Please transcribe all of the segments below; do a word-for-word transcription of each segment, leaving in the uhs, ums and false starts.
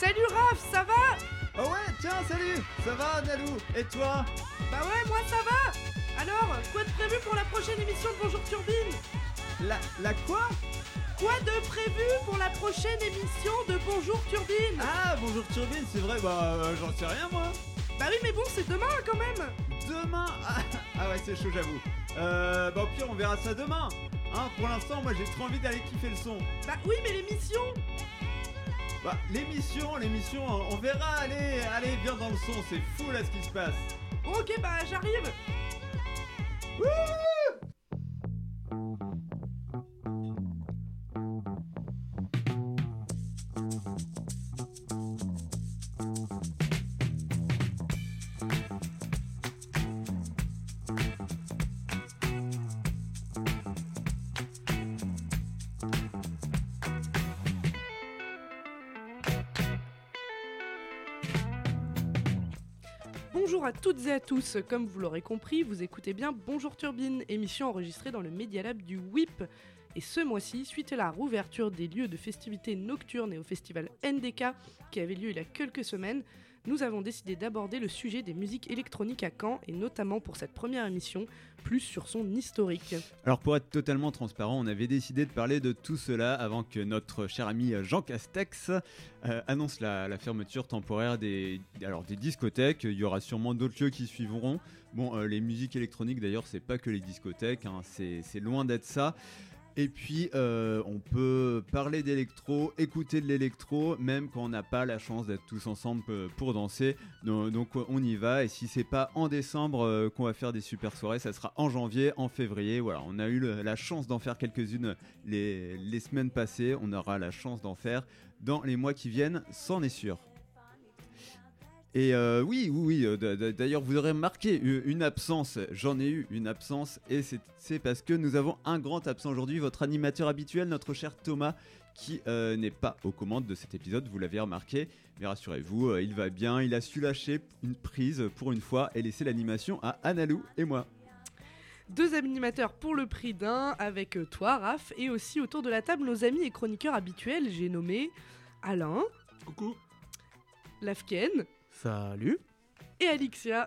Salut Raph, ça va? Oh ouais, tiens, salut. Ça va, Nalou? Et toi? Bah ouais, moi ça va. Alors, quoi de prévu pour la prochaine émission de Bonjour Turbine? La... la quoi? Quoi de prévu pour la prochaine émission de Bonjour Turbine? Ah, Bonjour Turbine, c'est vrai, bah euh, j'en sais rien moi. Bah oui, mais bon, c'est demain quand même. Demain? Ah, ah ouais, c'est chaud, j'avoue. Euh, bah au pire, on verra ça demain. Hein, pour l'instant, moi j'ai trop envie d'aller kiffer le son. Bah oui, mais l'émission? Bah, l'émission, l'émission, on verra, allez, allez, viens dans le son, c'est fou là ce qui se passe. Bon, ok, bah j'arrive. Wouh! Bonjour à toutes et à tous, comme vous l'aurez compris, vous écoutez bien Bonjour Turbine, émission enregistrée dans le Media Lab du W I P. Et ce mois-ci, suite à la rouverture des lieux de festivités nocturnes et au festival N D K qui avait lieu il y a quelques semaines, nous avons décidé d'aborder le sujet des musiques électroniques à Caen et notamment pour cette première émission, plus sur son historique. Alors pour être totalement transparent, on avait décidé de parler de tout cela avant que notre cher ami Jean Castex euh, annonce la, la fermeture temporaire des, alors des discothèques. Il y aura sûrement d'autres lieux qui suivront. Bon, euh, les musiques électroniques d'ailleurs, c'est pas que les discothèques, hein, c'est, c'est loin d'être ça. Et puis euh, on peut parler d'électro, écouter de l'électro, même quand on n'a pas la chance d'être tous ensemble pour danser. Donc, donc on y va, et si c'est pas en décembre euh, qu'on va faire des super soirées, ça sera en janvier, en février. Voilà, on a eu le, la chance d'en faire quelques-unes les, les semaines passées, on aura la chance d'en faire dans les mois qui viennent, c'en est sûr. Et euh, oui, oui, oui, d'ailleurs vous aurez remarqué une absence, j'en ai eu une absence, et c'est, c'est parce que nous avons un grand absent aujourd'hui, votre animateur habituel, notre cher Thomas, qui euh, n'est pas aux commandes de cet épisode, vous l'avez remarqué, mais rassurez-vous, euh, il va bien, il a su lâcher une prise pour une fois et laisser l'animation à Analou et moi. Deux animateurs pour le prix d'un, avec toi Raph, et aussi autour de la table nos amis et chroniqueurs habituels, j'ai nommé Alain. Coucou. Lafken. Salut. Et Alixia.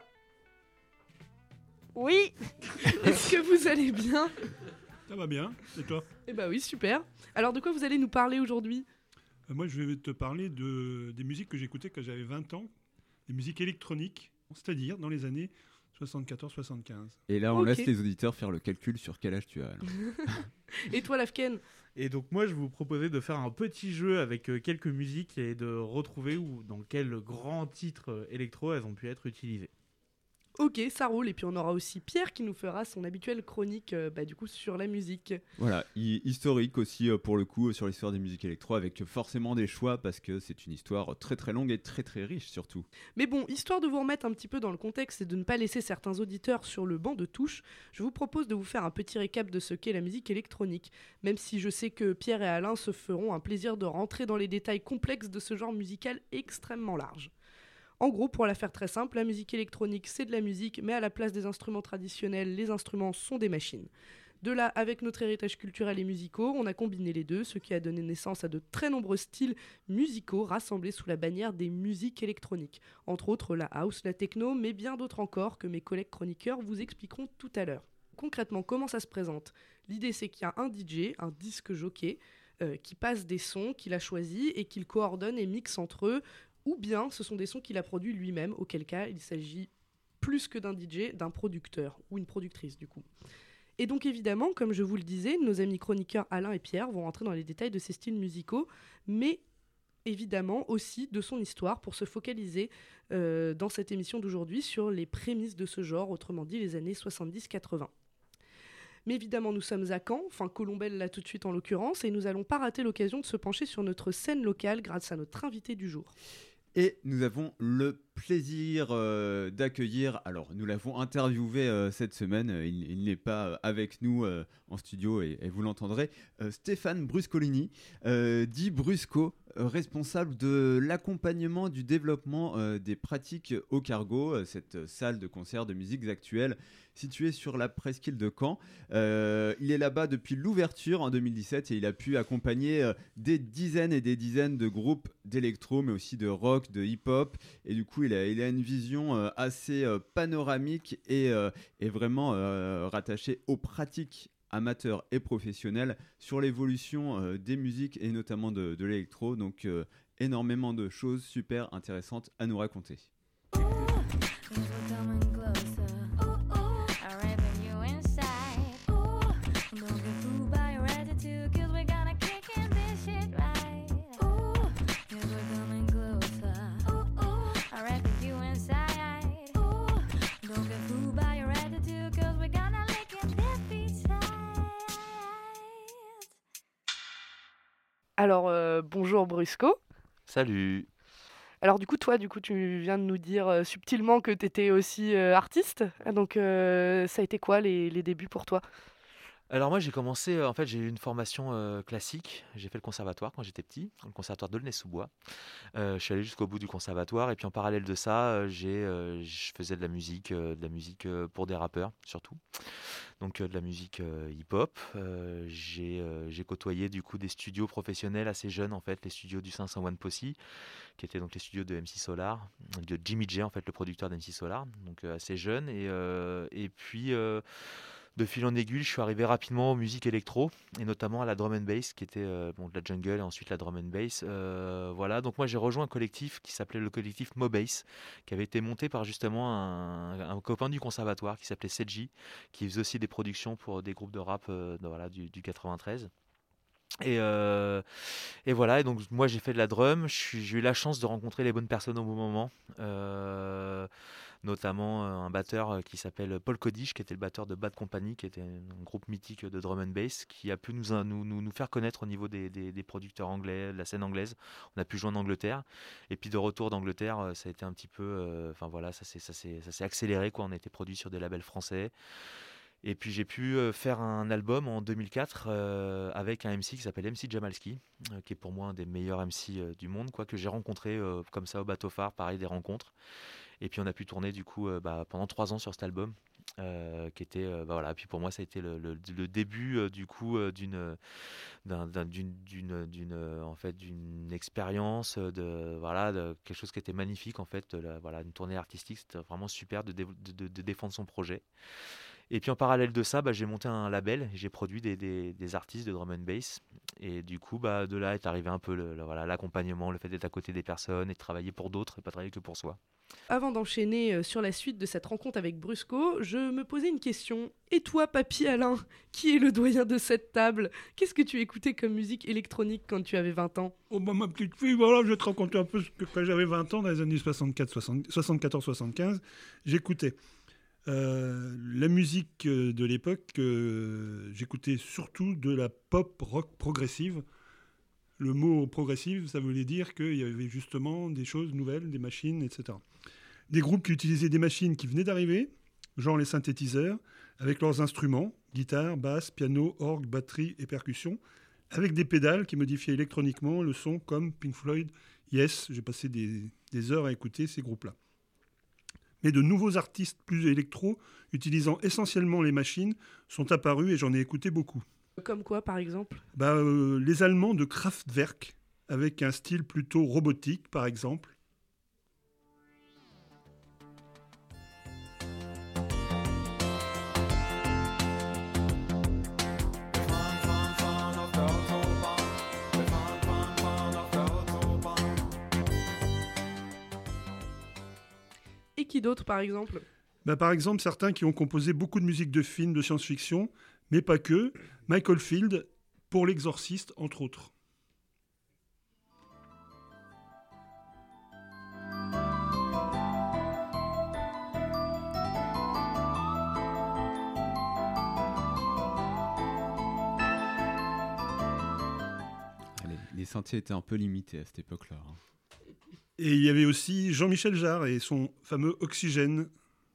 Oui. Est-ce que vous allez bien? Ça va bien, et toi? Eh bah oui, super. Alors de quoi vous allez nous parler aujourd'hui? euh, Moi je vais te parler de, des musiques que j'écoutais quand j'avais vingt ans, des musiques électroniques, c'est-à-dire dans les années soixante-quatorze soixante-quinze. Et là on Ok. laisse les auditeurs faire le calcul sur quel âge tu as. Et toi Lafken? Et donc moi je vous proposais de faire un petit jeu avec euh, quelques musiques et de retrouver où, dans quels grands titres euh, électro elles ont pu être utilisées. Ok, ça roule. Et puis on aura aussi Pierre qui nous fera son habituelle chronique euh, bah, du coup sur la musique. Voilà, hi- historique aussi euh, pour le coup euh, sur l'histoire des musiques électro, avec euh, forcément des choix parce que c'est une histoire très très longue et très très riche surtout. Mais bon, histoire de vous remettre un petit peu dans le contexte et de ne pas laisser certains auditeurs sur le banc de touche, je vous propose de vous faire un petit récap de ce qu'est la musique électronique, même si je sais que Pierre et Alain se feront un plaisir de rentrer dans les détails complexes de ce genre musical extrêmement large. En gros, pour la faire très simple, la musique électronique, c'est de la musique, mais à la place des instruments traditionnels, les instruments sont des machines. De là, avec notre héritage culturel et musicaux, on a combiné les deux, ce qui a donné naissance à de très nombreux styles musicaux rassemblés sous la bannière des musiques électroniques. Entre autres la house, la techno, mais bien d'autres encore que mes collègues chroniqueurs vous expliqueront tout à l'heure. Concrètement, comment ça se présente? L'idée, c'est qu'il y a un D J, un disque jockey, euh, qui passe des sons qu'il a choisis et qu'il coordonne et mixe entre eux, ou bien ce sont des sons qu'il a produits lui-même, auquel cas il s'agit plus que d'un D J, d'un producteur, ou une productrice du coup. Et donc évidemment, comme je vous le disais, nos amis chroniqueurs Alain et Pierre vont rentrer dans les détails de ces styles musicaux, mais évidemment aussi de son histoire pour se focaliser euh, dans cette émission d'aujourd'hui sur les prémices de ce genre, autrement dit les années soixante-dix quatre-vingts. Mais évidemment, nous sommes à Caen, enfin Colombelle là tout de suite en l'occurrence, et nous n'allons pas rater l'occasion de se pencher sur notre scène locale grâce à notre invité du jour. Et nous avons le plaisir euh, d'accueillir, alors nous l'avons interviewé euh, cette semaine, euh, il, il n'est pas euh, avec nous euh, en studio et, et vous l'entendrez, euh, Stéphane Bruscolini, euh, dit Brusco, euh, responsable de l'accompagnement du développement euh, des pratiques au Cargo, euh, cette salle de concert de musiques actuelles située sur la presqu'île de Caen. Euh, il est là-bas depuis l'ouverture en deux mille dix-sept et il a pu accompagner euh, des dizaines et des dizaines de groupes d'électro, mais aussi de rock, de hip-hop. Et du coup, il a, il a une vision euh, assez euh, panoramique et, euh, et vraiment euh, rattachée aux pratiques amateurs et professionnels sur l'évolution euh, des musiques et notamment de, de l'électro. Donc, euh, énormément de choses super intéressantes à nous raconter. Alors, euh, bonjour Brusco. Salut. Alors du coup, toi, du coup, tu viens de nous dire euh, subtilement que tu étais aussi euh, artiste. Donc, euh, ça a été quoi les, les débuts pour toi? Alors moi j'ai commencé, euh, en fait j'ai eu une formation euh, classique, j'ai fait le conservatoire quand j'étais petit, le conservatoire d'Aulnay-sous-Bois. Euh, je suis allé jusqu'au bout du conservatoire et puis en parallèle de ça, euh, j'ai, euh, je faisais de la musique, euh, de la musique euh, pour des rappeurs surtout, donc euh, de la musique euh, hip-hop. Euh, j'ai, euh, j'ai côtoyé du coup des studios professionnels assez jeunes en fait, les studios du cinq cent un Posse, qui étaient donc les studios de M C Solar, de Jimmy J en fait, le producteur d'M C Solar, donc euh, assez jeune et, euh, et puis... euh, de fil en aiguille, je suis arrivé rapidement aux musiques électro et notamment à la drum and bass qui était euh, bon, de la jungle et ensuite la drum and bass. Euh, voilà, donc moi j'ai rejoint un collectif qui s'appelait le collectif Mobass, qui avait été monté par justement un, un copain du conservatoire qui s'appelait Seji, qui faisait aussi des productions pour des groupes de rap euh, de, voilà, du, du quatre-vingt-treize. Et, euh, et voilà, et donc moi j'ai fait de la drum, je suis- j'ai eu la chance de rencontrer les bonnes personnes au bon moment. Euh, Notamment euh, un batteur euh, qui s'appelle Paul Codish, qui était le batteur de Bad Company, qui était un groupe mythique de drum and bass, qui a pu nous, nous, nous, nous faire connaître au niveau des, des, des producteurs anglais, de la scène anglaise. On a pu jouer en Angleterre, et puis de retour d'Angleterre, euh, ça a été un petit peu, enfin euh, voilà, ça s'est, ça s'est, ça s'est accéléré, quoi. On a été produit sur des labels français. Et puis j'ai pu euh, faire un album en deux mille quatre euh, avec un M C qui s'appelle M C Jamalski, euh, qui est pour moi un des meilleurs M C euh, du monde, quoi, que j'ai rencontré euh, comme ça au bateau phare, pareil, des rencontres. Et puis on a pu tourner du coup euh, bah, pendant trois ans sur cet album, euh, qui était euh, bah, voilà. Puis pour moi ça a été le, le, le début euh, du coup euh, d'une, d'un, d'un, d'une, d'une, d'une euh, en fait d'une expérience de voilà de quelque chose qui était magnifique en fait, de la, voilà une tournée artistique, c'était vraiment super de, dé- de, de, de défendre son projet. Et puis en parallèle de ça, bah, j'ai monté un label, j'ai produit des, des, des artistes de drum and bass. Et du coup, bah, de là est arrivé un peu le, le- voilà, l'accompagnement, le fait d'être à côté des personnes et de travailler pour d'autres et pas travailler que pour soi. Avant d'enchaîner euh, sur la suite de cette rencontre avec Brusco, je me posais une question. Et toi, Papy Alain, qui est le doyen de cette table, qu'est-ce que tu écoutais comme musique électronique quand tu avais vingt ans? Oh bah ma petite fille, voilà, je vais te raconter un peu ce que quand j'avais vingt ans, dans les années soixante-quatre, soixante, soixante-quatorze soixante-quinze, j'écoutais euh, la musique euh, de l'époque, euh, j'écoutais surtout de la pop rock progressive. Le mot progressive, ça voulait dire qu'il y avait justement des choses nouvelles, des machines, et cetera. Des groupes qui utilisaient des machines qui venaient d'arriver, genre les synthétiseurs, avec leurs instruments, guitare, basse, piano, orgue, batterie et percussion, avec des pédales qui modifiaient électroniquement le son comme Pink Floyd, Yes. J'ai passé des, des heures à écouter ces groupes-là. Mais de nouveaux artistes plus électro, utilisant essentiellement les machines, sont apparus et j'en ai écouté beaucoup. Comme quoi, par exemple? Bah, euh, les Allemands de Kraftwerk, avec un style plutôt robotique, par exemple. Et qui d'autre, par exemple? Bah, par exemple, certains qui ont composé beaucoup de musique de films de science-fiction, mais pas que. Michael Field, pour L'Exorciste, entre autres. Les, les sentiers étaient un peu limités à cette époque-là. Hein. Et il y avait aussi Jean-Michel Jarre et son fameux Oxygène.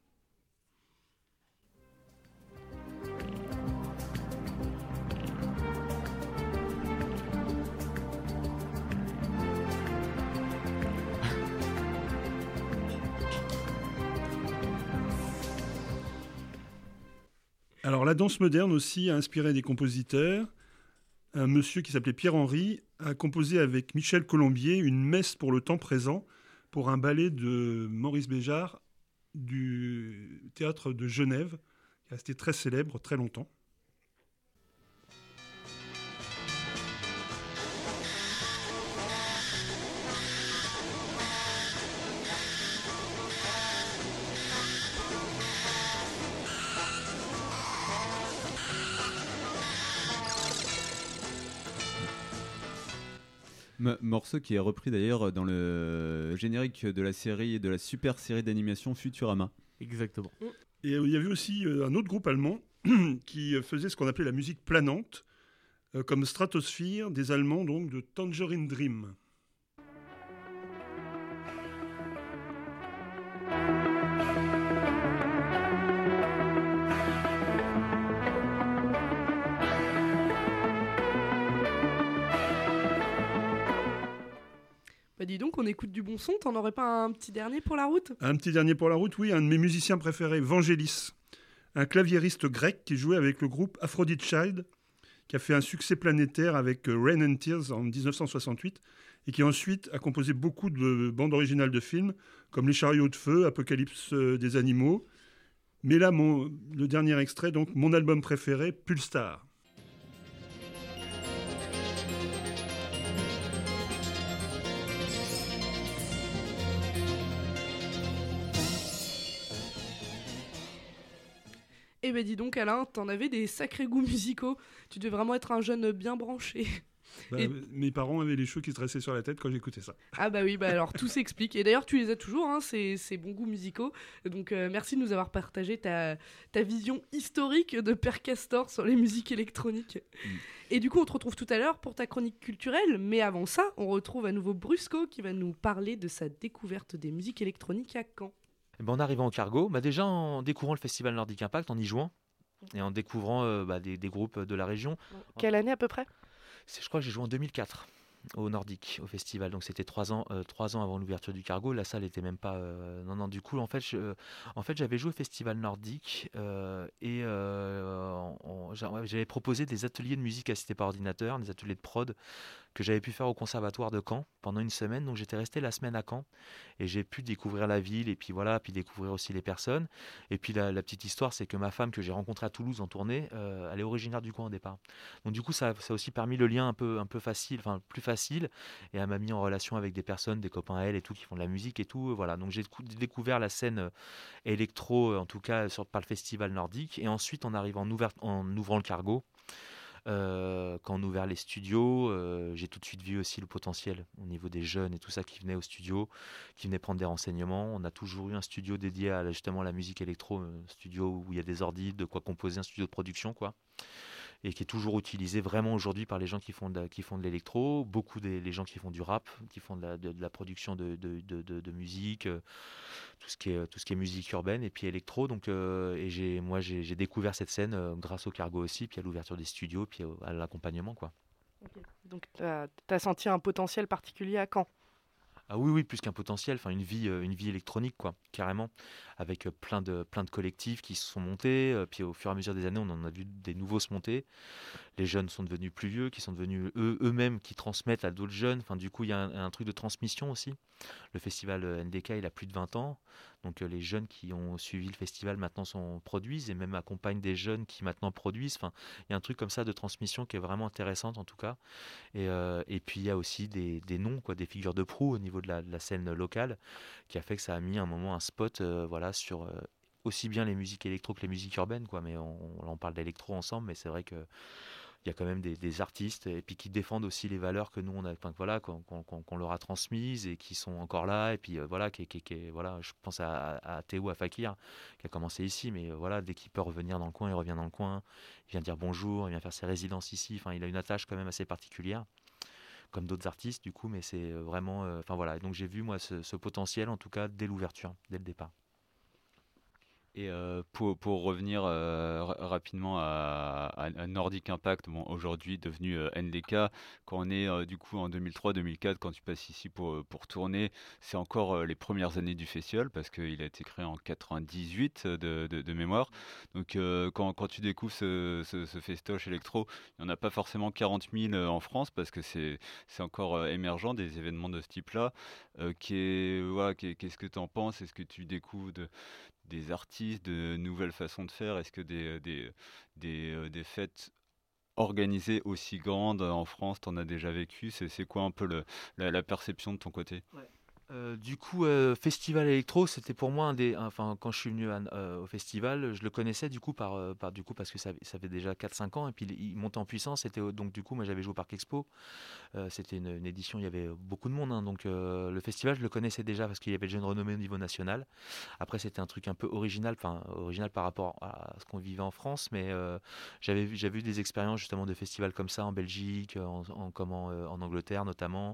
Alors la danse moderne aussi a inspiré des compositeurs. Un monsieur qui s'appelait Pierre Henry a composé avec Michel Colombier une messe pour le temps présent pour un ballet de Maurice Béjart du théâtre de Genève, qui est resté très célèbre très longtemps. M- morceau qui est repris d'ailleurs dans le générique de la série, de la super série d'animation Futurama. Exactement. Et euh, il y avait aussi euh, un autre groupe allemand qui euh, faisait ce qu'on appelait la musique planante, euh, comme Stratosphere, des Allemands donc de Tangerine Dream. Bah dis donc, on écoute du bon son, t'en aurais pas un petit dernier pour la route? Un petit dernier pour la route, oui, un de mes musiciens préférés, Vangelis, un claviériste grec qui jouait avec le groupe Aphrodite Child, qui a fait un succès planétaire avec euh, Rain and Tears en dix-neuf cent soixante-huit, et qui ensuite a composé beaucoup de bandes originales de films, comme Les Chariots de Feu, Apocalypse euh, des animaux. Mais là, mon, le dernier extrait, donc mon album préféré, Pulstar. Eh ben dis donc Alain, t'en avais des sacrés goûts musicaux. Tu devais vraiment être un jeune bien branché. Bah, Et- Mes parents avaient les cheveux qui se dressaient sur la tête quand j'écoutais ça. Ah bah oui, bah alors tout s'explique. Et d'ailleurs tu les as toujours, hein, ces, ces bons goûts musicaux. Donc euh, merci de nous avoir partagé ta, ta vision historique de Père Castor sur les musiques électroniques. Mm. Et du coup on te retrouve tout à l'heure pour ta chronique culturelle. Mais avant ça, on retrouve à nouveau Brusco qui va nous parler de sa découverte des musiques électroniques à Caen. Eh ben, en arrivant au Cargo, bah déjà en découvrant le festival Nordic Impact, en y jouant, et en découvrant euh, bah, des, des groupes de la région. Quelle année à peu près? C'est- Je crois que j'ai joué en deux mille quatre au Nordic, au festival. Donc c'était trois ans, euh, trois ans avant l'ouverture du Cargo. La salle était même pas. euh, Non, non. Du coup, en fait, je- en fait, j'avais joué au festival Nordic euh, et euh, on- j'a- ouais, j'avais proposé des ateliers de musique assistés par ordinateur, des ateliers de prod que j'avais pu faire au conservatoire de Caen pendant une semaine. Donc j'étais resté la semaine à Caen et j'ai pu découvrir la ville et puis voilà, puis découvrir aussi les personnes. Et puis la, la petite histoire, c'est que ma femme que j'ai rencontrée à Toulouse en tournée, euh, elle est originaire du coin au départ. Donc du coup, ça, ça a aussi permis le lien un peu, un peu facile, enfin plus facile, et elle m'a mis en relation avec des personnes, des copains à elle et tout, qui font de la musique et tout. Voilà, donc j'ai décou- découvert la scène euh, électro, en tout cas sur, par le festival nordique. Et ensuite, en arrivant en, ouvert- en ouvrant le Cargo, euh, quand on a ouvert les studios, euh, j'ai tout de suite vu aussi le potentiel au niveau des jeunes et tout ça qui venaient au studio, qui venaient prendre des renseignements. On a toujours eu un studio dédié à justement la musique électro, un studio où il y a des ordi, de quoi composer, un studio de production, quoi. Et qui est toujours utilisé vraiment aujourd'hui par les gens qui font de, la- qui font de l'électro, beaucoup des les gens qui font du rap, qui font de la, de, de la production de, de, de, de- de musique, euh, tout ce qui est tout ce qui est musique urbaine et puis électro. Donc euh, et j'ai moi j'ai j'ai découvert cette scène euh, grâce au Cargo aussi, puis à l'ouverture des studios, puis au- à l'accompagnement, quoi. Donc t'as as senti un potentiel particulier à Caen? Ah oui, oui, plus qu'un potentiel, enfin une vie, euh, une vie électronique, quoi, carrément, avec euh, plein de, plein de collectifs qui se sont montés, euh, puis au fur et à mesure des années, on en a vu des nouveaux se monter. Les jeunes sont devenus plus vieux, qui sont devenus eux, eux-mêmes, qui transmettent à d'autres jeunes. Enfin, du coup, il y a un, un truc de transmission aussi. Le festival euh, N D K, il a plus de vingt ans, donc euh, les jeunes qui ont suivi le festival maintenant sont, produisent, et même accompagnent des jeunes qui maintenant produisent. Enfin, il y a un truc comme ça de transmission qui est vraiment intéressante, en tout cas. Et, euh, et puis il y a aussi des, des noms, quoi, des figures de proue au niveau de la, de la scène locale, qui a fait que ça a mis un moment un spot, euh, voilà, sur euh, aussi bien les musiques électro que les musiques urbaines, quoi. Mais on, on parle d'électro ensemble, mais c'est vrai que il y a quand même des, des artistes et puis qui défendent aussi les valeurs que nous on a, enfin, que voilà, qu'on, qu'on- qu'on- qu'on leur a transmises et qui sont encore là. Et puis euh, voilà, qui, qui- qui- voilà, je pense à, à Théo, à Fakir, qui a commencé ici, mais euh, voilà, dès qu'il peut revenir dans le coin, il revient dans le coin. Il vient dire bonjour, il vient faire ses résidences ici. Enfin, il a une attache quand même assez particulière comme d'autres artistes du coup, mais c'est vraiment, enfin voilà. Donc j'ai vu moi ce, ce potentiel en tout cas dès l'ouverture, dès le départ. Et euh, pour, pour revenir euh, ra- rapidement à, à- à Nordic Impact, bon, aujourd'hui devenu euh, N D K, quand on est euh, du coup en deux mille trois deux mille quatre, quand tu passes ici pour, euh, pour tourner, c'est encore euh, les premières années du festival parce qu'il a été créé en quatre-vingt-dix-huit euh, de, de, de mémoire. Donc euh, quand, quand tu découvres ce, ce, ce festoche électro, il n'y en a pas forcément quarante mille euh, en France parce que c'est, c'est encore euh, émergent des événements de ce type-là. Euh, qui est, voilà, qui est- qu'est-ce que tu en penses? Est-ce que tu découvres de des artistes, de nouvelles façons de faire? Est-ce que des, des, des, euh, des fêtes organisées aussi grandes en France, t'en as déjà vécu? C'est, c'est quoi un peu le, la, la perception de ton côté? Euh, du coup, euh, Festival Electro, c'était pour moi un des. Enfin, quand je suis venu à- euh, au festival, je le connaissais du coup par, euh, par du coup parce que ça, ça fait déjà quatre cinq ans et puis il, il montait en puissance. C'était au- donc du coup, moi j'avais joué au Parc Expo. Euh, c'était une, une édition, il y avait beaucoup de monde, hein, donc euh, le festival, je le connaissais déjà parce qu'il y avait déjà une renommée au niveau national. Après, c'était un truc un peu original, enfin original par rapport à ce qu'on vivait en France, mais euh, j'avais vu, j'avais eu des expériences justement de festivals comme ça en Belgique, en, en, comment, euh, en Angleterre notamment.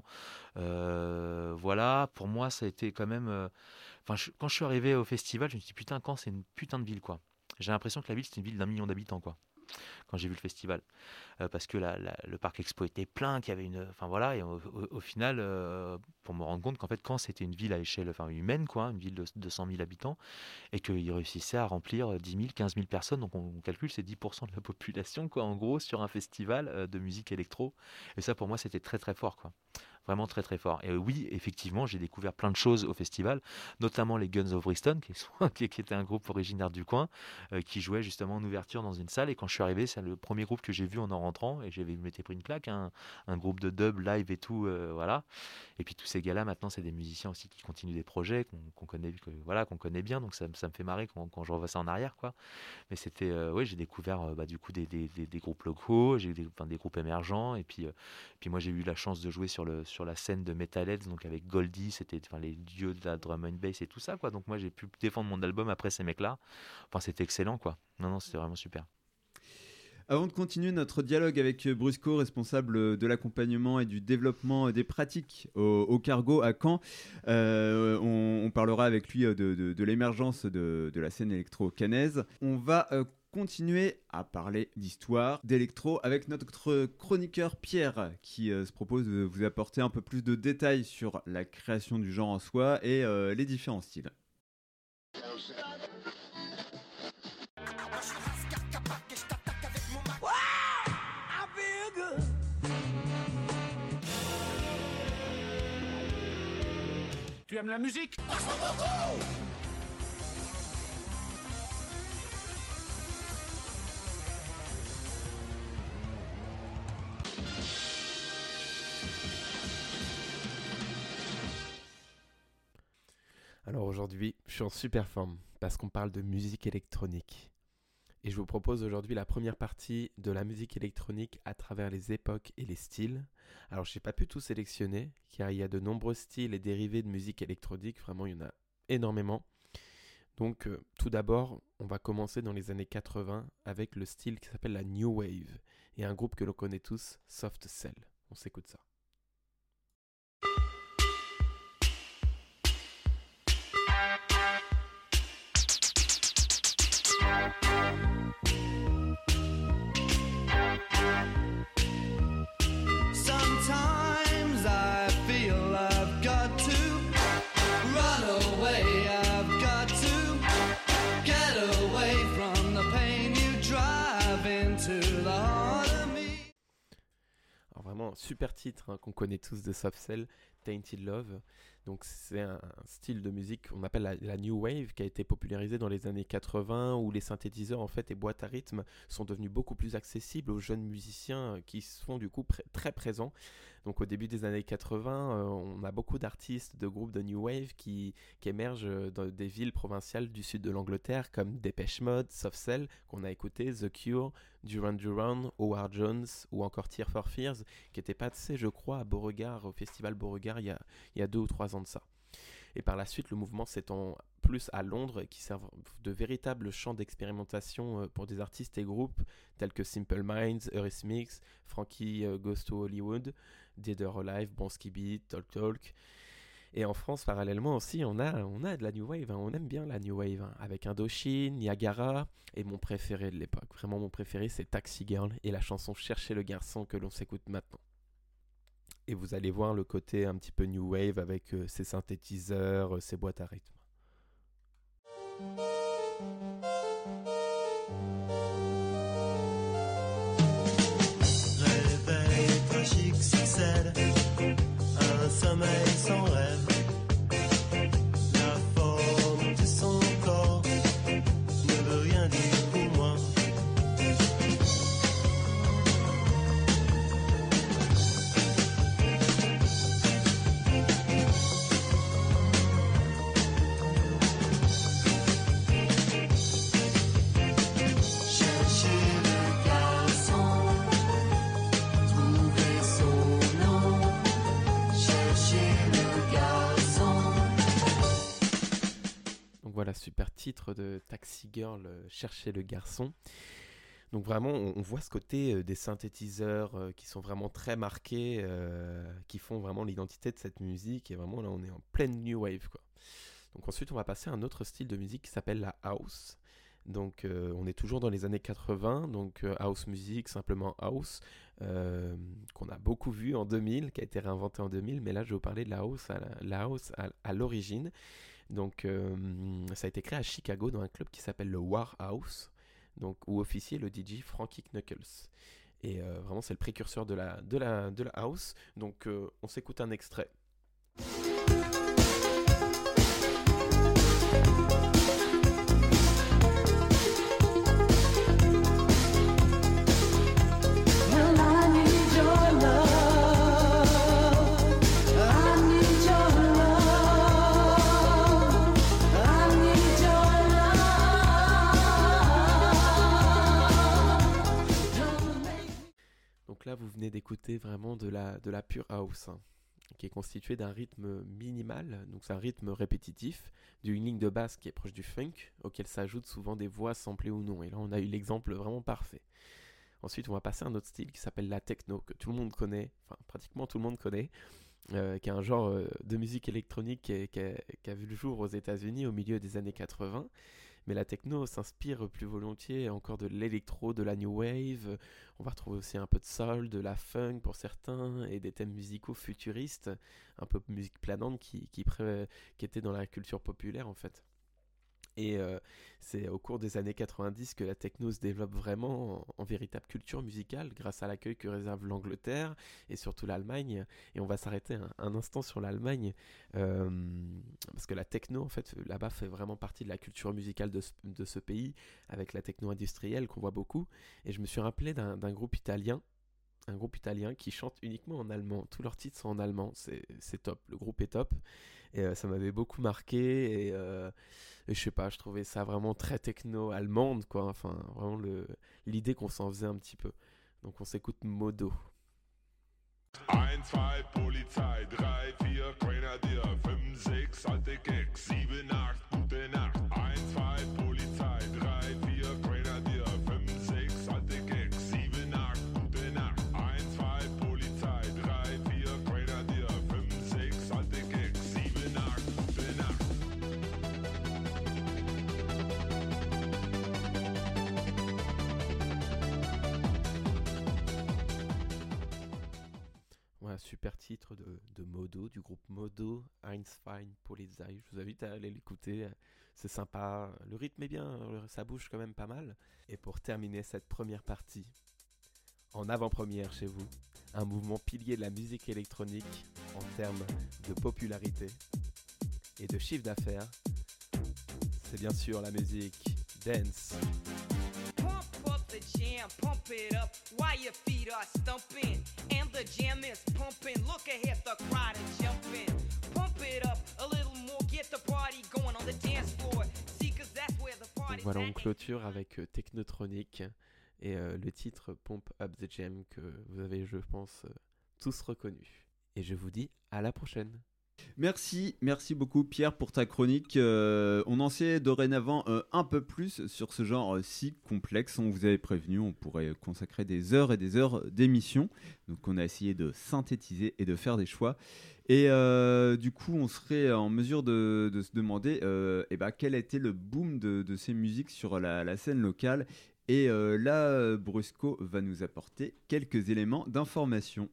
Euh, voilà, pour moi, ça a été quand même. euh, Enfin, je- quand je suis arrivé au festival, je me suis dit putain, Caen, c'est une putain de ville, quoi. J'ai l'impression que la ville, c'est une ville d'un million d'habitants, quoi. Quand j'ai vu le festival, Euh, parce que la- la- le parc expo était plein, qu'il y avait une. Enfin voilà, et au, au- au final, euh, pour me rendre compte qu'en fait, Caen, c'était une ville à échelle, enfin humaine, quoi, une ville de deux cent mille habitants, et qu'ils réussissaient à remplir dix mille, quinze mille personnes. Donc on, on calcule, c'est dix pour cent de la population, quoi, en gros, sur un festival euh, de musique électro. Et ça, pour moi, c'était très très fort, quoi. Vraiment très très fort. Et euh, oui, effectivement, j'ai découvert plein de choses au festival, notamment les Guns of Brixton, qui, sont- qui- qui était un groupe originaire du coin, euh, qui jouait justement en ouverture dans une salle. Et quand je suis arrivé, c'est le premier groupe que j'ai vu en en rentrant, et j'avais je m'étais pris une claque, hein, un groupe de dub live et tout, euh, voilà. Et puis tous ces gars-là, maintenant, c'est des musiciens aussi qui continuent des projets qu'on qu'on connaît, que, voilà, qu'on connaît bien. Donc ça, me- ça me fait marrer quand, quand je revois ça en arrière, quoi. Mais c'était, euh, oui, j'ai découvert euh, bah, du coup des, des, des, des groupes locaux, j'ai eu des, enfin, des groupes émergents, et puis, euh, puis moi j'ai eu la chance de jouer sur, le, sur la scène de Metalheads, donc avec Goldie, c'était enfin, les dieux de la drum and bass et tout ça, quoi. Donc moi j'ai pu défendre mon album après ces mecs-là. Enfin, c'était excellent, quoi. Non, non, c'était vraiment super. Avant de continuer notre dialogue avec Brusco, responsable de l'accompagnement et du développement des pratiques au, au Cargo à Caen, euh, on, on parlera avec lui de, de, de l'émergence de, de la scène électro-canaise. On va euh, continuer à parler d'histoire, d'électro, avec notre chroniqueur Pierre, qui euh, se propose de vous apporter un peu plus de détails sur la création du genre en soi et euh, les différents styles. Tu aimes la musique? Alors aujourd'hui, je suis en super forme parce qu'on parle de musique électronique. Et je vous propose aujourd'hui la première partie de la musique électronique à travers les époques et les styles. Alors je n'ai pas pu tout sélectionner car il y a de nombreux styles et dérivés de musique électronique, vraiment il y en a énormément. Donc euh, tout d'abord, on va commencer dans les années quatre-vingts avec le style qui s'appelle la New Wave et un groupe que l'on connaît tous, Soft Cell. On s'écoute ça. Sometimes I feel I've got to run away. I've got to get away from the pain you drive into the heart of me. Alors vraiment, super titre hein, qu'on connaît tous de Soft Cell, Tainted Love. Donc c'est un, un style de musique qu'on appelle la, la New Wave qui a été popularisé dans les années quatre-vingts où les synthétiseurs en fait et boîtes à rythme sont devenus beaucoup plus accessibles aux jeunes musiciens qui sont du coup pr- très présents. Donc au début des années quatre-vingts, euh, on a beaucoup d'artistes de groupes de New Wave qui, qui émergent dans des villes provinciales du sud de l'Angleterre comme Depeche Mode, Soft Cell qu'on a écouté, The Cure, Duran Duran, Howard Jones ou encore Tears for Fears qui étaient passés je crois à Beauregard, au festival Beauregard il y a, il y a deux ou trois ans de ça. Et par la suite, le mouvement s'étend plus à Londres, qui servent de véritables champs d'expérimentation euh, pour des artistes et groupes tels que Simple Minds, Eurythmics, Frankie euh, Goes to Hollywood, Dead or Alive, Bronski Beat, Talk Talk. Et en France, parallèlement aussi, on a, on a de la New Wave, hein. On aime bien la New Wave, hein, avec Indochine, Niagara, et mon préféré de l'époque, vraiment mon préféré, c'est Taxi Girl, et la chanson Chercher le garçon que l'on s'écoute maintenant. Et vous allez voir le côté un petit peu New Wave avec euh, ses synthétiseurs, euh, ses boîtes à rythme. Réveil tragique succède, un sommeil sans rêve. La forme de son corps ne veut rien dire pour moi. Voilà, super titre de Taxi Girl, euh, Chercher le garçon. Donc vraiment, on, on voit ce côté euh, des synthétiseurs euh, qui sont vraiment très marqués, euh, qui font vraiment l'identité de cette musique. Et vraiment, là, on est en pleine new wave, quoi. Donc ensuite, on va passer à un autre style de musique qui s'appelle la house. Donc euh, on est toujours dans les années quatre-vingts, donc euh, house music, simplement house, euh, qu'on a beaucoup vu en deux mille, qui a été réinventé en deux mille. Mais là, je vais vous parler de la house à, la, la house à, à l'origine. Donc, euh, ça a été créé à Chicago dans un club qui s'appelle le War House, donc, où officiait le D J Frankie Knuckles. Et euh, vraiment, c'est le précurseur de la, de la, de la house. Donc, euh, on s'écoute un extrait. Là, vous venez d'écouter vraiment de la, de la pure house, hein, qui est constituée d'un rythme minimal, donc c'est un rythme répétitif, d'une ligne de basse qui est proche du funk, auquel s'ajoutent souvent des voix samplées ou non. Et là, on a eu l'exemple vraiment parfait. Ensuite, on va passer à un autre style qui s'appelle la techno, que tout le monde connaît, enfin pratiquement tout le monde connaît, euh, qui est un genre euh, de musique électronique qui, est, qui, a, qui a vu le jour aux États-Unis au milieu des années quatre-vingts. Mais la techno s'inspire plus volontiers encore de l'électro, de la new wave. On va retrouver aussi un peu de soul, de la funk pour certains, et des thèmes musicaux futuristes, un peu musique planante qui, qui, pré- qui était dans la culture populaire en fait. Et euh, c'est au cours des années quatre-vingt-dix que la techno se développe vraiment en, en véritable culture musicale grâce à l'accueil que réserve l'Angleterre et surtout l'Allemagne. Et on va s'arrêter un, un instant sur l'Allemagne euh, parce que la techno en fait là-bas fait vraiment partie de la culture musicale de ce, de ce pays avec la techno industrielle qu'on voit beaucoup. Et je me suis rappelé d'un, d'un groupe italien un groupe italien qui chante uniquement en allemand. Tous leurs titres sont en allemand, c'est, c'est top, le groupe est top. Et euh, ça m'avait beaucoup marqué, et, euh, et je sais pas, je trouvais ça vraiment très techno-allemande, quoi. Enfin, vraiment le, l'idée qu'on s'en faisait un petit peu. Donc on s'écoute Modo. un, zwei, Polizei, drei, vier, Grenadier, fünf, sechs, alte Keks, sieben, acht, gute Nacht. ein, zwei, Polizei, drei, vier, Grenadier, fünf, sechs, alte Keks, sieben, acht, gute Nacht. ein, zwei, Polizei, drei, vier, Grenadier, fünf, sechs, alte Keks, sieben, acht, gute Nacht. Voilà, super titre de, de Modo, du groupe Modo, ein, zwei, Polizei. Je vous invite à aller l'écouter, c'est sympa, le rythme est bien, ça bouge quand même pas mal. Et pour terminer cette première partie, en avant-première chez vous, un mouvement pilier de la musique électronique en termes de popularité et de chiffre d'affaires, c'est bien sûr la musique dance. Pump up the jam, pump it up while your feet are stumping. And the jam is pumping, look ahead, the crowd is jumping. Pump it up a little more, get the party going on the dance floor. See, cause that's where the party's Voilà, on at. clôture avec euh, Technotronic et euh, le titre Pump Up the Jam que vous avez, je pense, euh, tous reconnu. Et je vous dis à la prochaine. Merci, merci beaucoup Pierre pour ta chronique. Euh, on en sait dorénavant euh, un peu plus sur ce genre euh, si complexe. On vous avait prévenu, on pourrait consacrer des heures et des heures d'émission. Donc on a essayé de synthétiser et de faire des choix. Et euh, du coup, on serait en mesure de, de se demander euh, eh ben, quel a été le boom de, de ces musiques sur la, la scène locale. Et euh, là, Brusco va nous apporter quelques éléments d'information.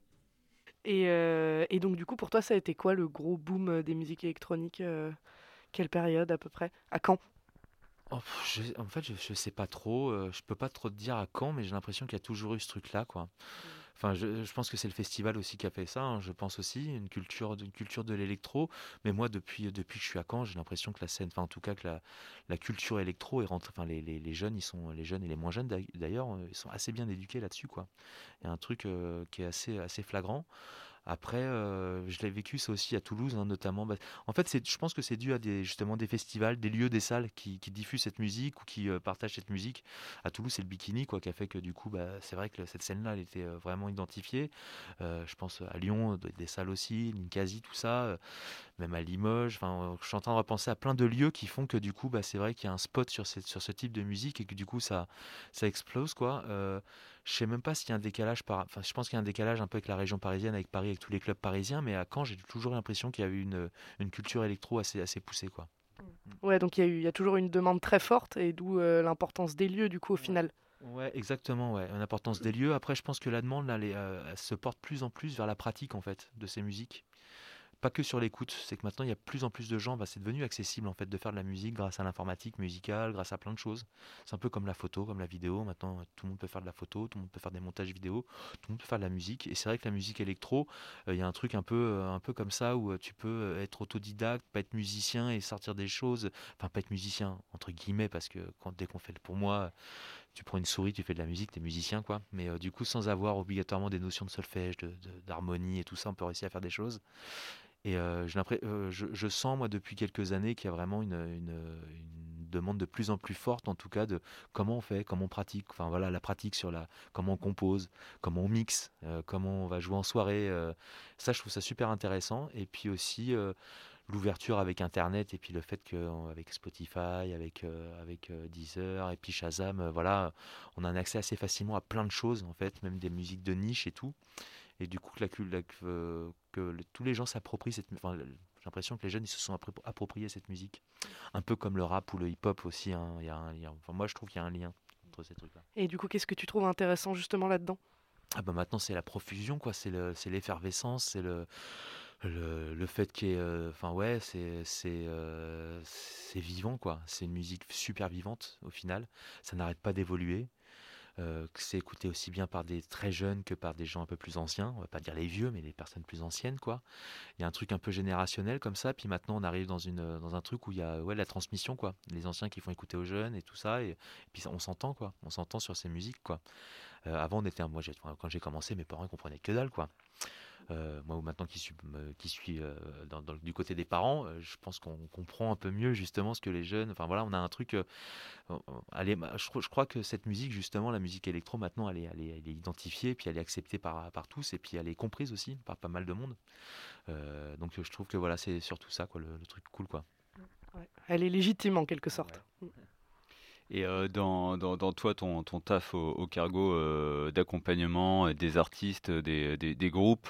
Et, euh, et donc, du coup, pour toi, ça a été quoi le gros boom euh, des musiques électroniques euh, Quelle période à peu près À quand Oh, pff, je- en fait, je, je sais pas trop. Euh, je peux pas trop te dire à quand, mais j'ai l'impression qu'il y a toujours eu ce truc-là, quoi. Enfin, je, je pense que c'est le festival aussi qui a fait ça. Hein, je pense aussi une culture, une culture de l'électro. Mais moi, depuis depuis que je suis à Caen, j'ai l'impression que la scène, enfin en tout cas que la, la culture électro est rentrée. Enfin, les, les, les jeunes, ils sont les jeunes et les moins jeunes d'ail- d'ailleurs, euh, ils sont assez bien éduqués là-dessus, quoi. Il y a un truc euh, qui est assez assez flagrant. Après, euh, je l'ai vécu ça aussi à Toulouse, hein, notamment. Bah, en fait, c'est, je pense que c'est dû à des, justement des festivals, des lieux, des salles qui, qui diffusent cette musique ou qui euh, partagent cette musique. À Toulouse, c'est le Bikini, quoi, qui a fait que du coup, bah, c'est vrai que cette scène-là, elle était euh, vraiment identifiée. Euh, je pense à Lyon, d- des salles aussi, Ninkasi, tout ça, euh, même à Limoges. Enfin, euh, je suis en train de repenser à plein de lieux qui font que du coup, bah, c'est vrai qu'il y a un spot sur, cette, sur ce type de musique et que du coup, ça, ça explose, quoi. Euh, je sais même pas s'il y a un décalage par. Enfin, je pense qu'il y a un décalage un peu avec la région parisienne, avec Paris, avec tous les clubs parisiens, mais à Caen, j'ai toujours l'impression qu'il y a eu une, une culture électro assez, assez poussée, quoi. Ouais, donc il y a eu, il y a toujours eu une demande très forte et d'où euh, l'importance des lieux, du coup, au final. Ouais, exactement, ouais. L'importance des lieux. Après, je pense que la demande, là, elle, est, euh, elle se porte plus en plus vers la pratique, en fait, de ces musiques. Pas que sur l'écoute, c'est que maintenant il y a plus en plus de gens, bah, c'est devenu accessible en fait de faire de la musique grâce à l'informatique musicale, grâce à plein de choses. C'est un peu comme la photo, comme la vidéo. Maintenant, euh, tout le monde peut faire de la photo, tout le monde peut faire des montages vidéo, tout le monde peut faire de la musique. Et c'est vrai que la musique électro, euh, il y a un truc un peu, euh, un peu comme ça où euh, tu peux euh, être autodidacte, pas être musicien et sortir des choses. Enfin, pas être musicien entre guillemets parce que quand dès qu'on fait, pour moi, tu prends une souris, tu fais de la musique, t'es musicien quoi. Mais euh, du coup, sans avoir obligatoirement des notions de solfège, de, de- d'harmonie et tout ça, on peut réussir à faire des choses. Et euh, j'ai l'impré- euh, je, je sens, moi, depuis quelques années, qu'il y a vraiment une, une, une demande de plus en plus forte, en tout cas, de comment on fait, comment on pratique. Enfin, voilà, la pratique sur la, comment on compose, comment on mixe, euh, comment on va jouer en soirée. euh. Ça, je trouve ça super intéressant. Et puis aussi, euh, l'ouverture avec Internet et puis le fait qu'avec Spotify, avec, euh, avec euh, Deezer et puis Shazam, euh, voilà, on a un accès assez facilement à plein de choses, en fait, même des musiques de niche et tout. Et du coup, que, la, cul- la- que, que le- tous les gens s'approprient cette musique. Enfin, le- j'ai l'impression que les jeunes ils se sont appro- appropriés cette musique. Un peu comme le rap ou le hip-hop aussi. Hein. Il y a un, il y a- enfin, moi, je trouve qu'il y a un lien entre ces trucs-là. Et du coup, qu'est-ce que tu trouves intéressant justement là-dedans Ah bah maintenant, c'est la profusion, quoi. C'est le, c'est l'effervescence, c'est le, le, le fait qu'il y ait, euh, enfin ouais, c'est, c'est, euh, c'est vivant, quoi. C'est une musique super vivante au final. Ça n'arrête pas d'évoluer. Euh, que c'est écouté aussi bien par des très jeunes que par des gens un peu plus anciens. On va pas dire les vieux, mais les personnes plus anciennes, quoi. Il y a un truc un peu générationnel comme ça. Puis maintenant, on arrive dans une euh, dans un truc où il y a ouais la transmission, quoi. Les anciens qui font écouter aux jeunes et tout ça. Et, et puis ça- on s'entend, quoi. On s'entend sur ces musiques, quoi. Euh, avant, on était, un- moi, j'ai- quand j'ai commencé, mes parents ils comprenaient que dalle, quoi. Euh, moi, maintenant qui suis, me- qui suis euh, dans- dans- du côté des parents, euh, je pense qu'on comprend un peu mieux justement ce que les jeunes. Enfin voilà, on a un truc. euh, euh, elle est- je, crois- je crois que cette musique, justement, la musique électro, maintenant, elle est, elle est, elle est identifiée, puis elle est acceptée par, par tous, et puis elle est comprise aussi par pas mal de monde. Euh, donc je trouve que voilà, c'est surtout ça, quoi, le, le truc cool, quoi. Ouais. Elle est légitime en quelque sorte. Mm. Et euh, dans, dans, dans toi, ton, ton taf au, au Cargo euh, d'accompagnement euh, des artistes, des, des, des groupes,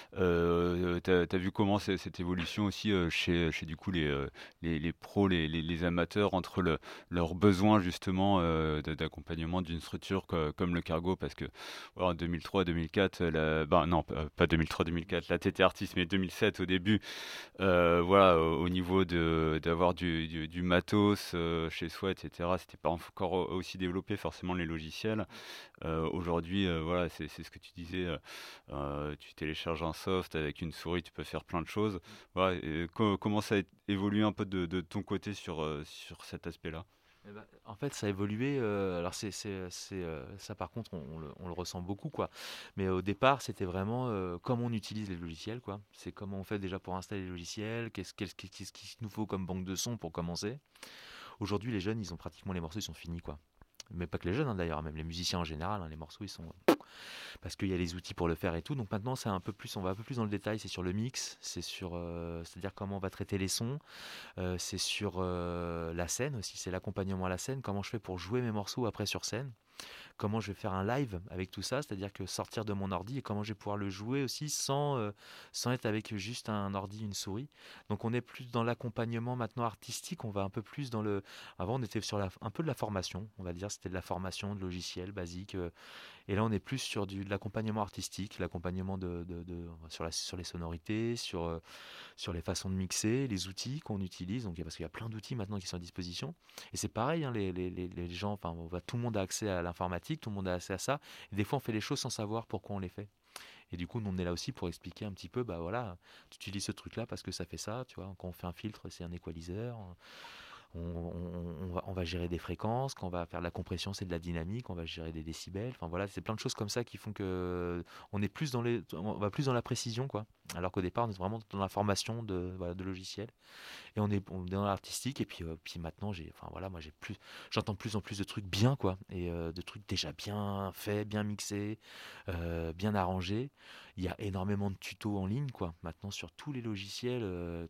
euh, t'as, t'as vu comment c'est, cette évolution aussi euh, chez, chez du coup les, euh, les, les pros, les, les, les amateurs, entre le, leurs besoins justement euh, de- d'accompagnement d'une structure co- comme le Cargo, parce que voilà, en deux mille trois deux mille quatre, la, bah, non pas pas deux mille trois deux mille quatre, là t'étais artiste, mais deux mille sept au début, euh, voilà, au, au niveau de d'avoir du, du, du matos euh, chez soi, et cetera. C'était pas encore au- aussi développé forcément les logiciels. Euh, aujourd'hui, euh, voilà, c'est c'est ce que tu disais. euh, euh, tu télécharges un soft avec une souris, tu peux faire plein de choses. Voilà, et co- comment ça a é- évolué un peu de, de ton côté sur euh, sur cet aspect-là? Eh ben, en fait, ça a évolué. euh, alors, c'est, c'est, c'est, euh, ça, par contre, on, on le, on le ressent beaucoup, quoi. Mais au départ, c'était vraiment euh, comment on utilise les logiciels, quoi. C'est comment on fait déjà pour installer les logiciels, qu'est-ce, qu'est-ce, qu'est-ce qu'il nous faut comme banque de sons pour commencer. Aujourd'hui, les jeunes, ils ont pratiquement les morceaux, ils sont finis, quoi. mais pas que les jeunes hein, d'ailleurs, même les musiciens en général, hein, les morceaux ils sont parce qu'il y a les outils pour le faire et tout. Donc maintenant c'est un peu plus, on va un peu plus dans le détail, c'est sur le mix, c'est sur, euh, c'est-à-dire comment on va traiter les sons, euh, c'est sur euh, la scène aussi, c'est l'accompagnement à la scène, comment je fais pour jouer mes morceaux après sur scène. Comment je vais faire un live avec tout ça, c'est-à-dire que sortir de mon ordi et comment je vais pouvoir le jouer aussi sans, euh, sans être avec juste un ordi, une souris. Donc on est plus dans l'accompagnement maintenant artistique, on va un peu plus dans le... Avant on était sur la, un peu de la formation, on va dire, c'était de la formation de logiciels basiques. Euh, et là on est plus sur du, de l'accompagnement artistique, l'accompagnement de, de, de, sur, la, sur les sonorités, sur, euh, sur les façons de mixer, les outils qu'on utilise, donc, parce qu'il y a plein d'outils maintenant qui sont à disposition. Et c'est pareil, hein, les, les, les, les gens, enfin, on va, tout le monde a accès à l'informatique, tout le monde a accès à ça. Et des fois, on fait les choses sans savoir pourquoi on les fait. Et du coup, nous, on est là aussi pour expliquer un petit peu, bah voilà, tu utilises ce truc-là parce que ça fait ça, tu vois. Quand on fait un filtre, c'est un équaliseur. On, on, on, va, on va gérer des fréquences. Quand on va faire de la compression, c'est de la dynamique. On va gérer des décibels. Enfin voilà, c'est plein de choses comme ça qui font que on est plus dans les, on va plus dans la précision, quoi. Alors qu'au départ, on est vraiment dans la formation de, voilà, de logiciels. Et on est, on est dans l'artistique. Et puis, euh, puis maintenant, j'ai, enfin voilà, moi j'ai plus, j'entends de plus en plus de trucs bien, quoi, et euh, de trucs déjà bien faits, bien mixés, euh, bien arrangés. Il y a énormément de tutos en ligne, quoi. Maintenant, sur tous les logiciels. Euh,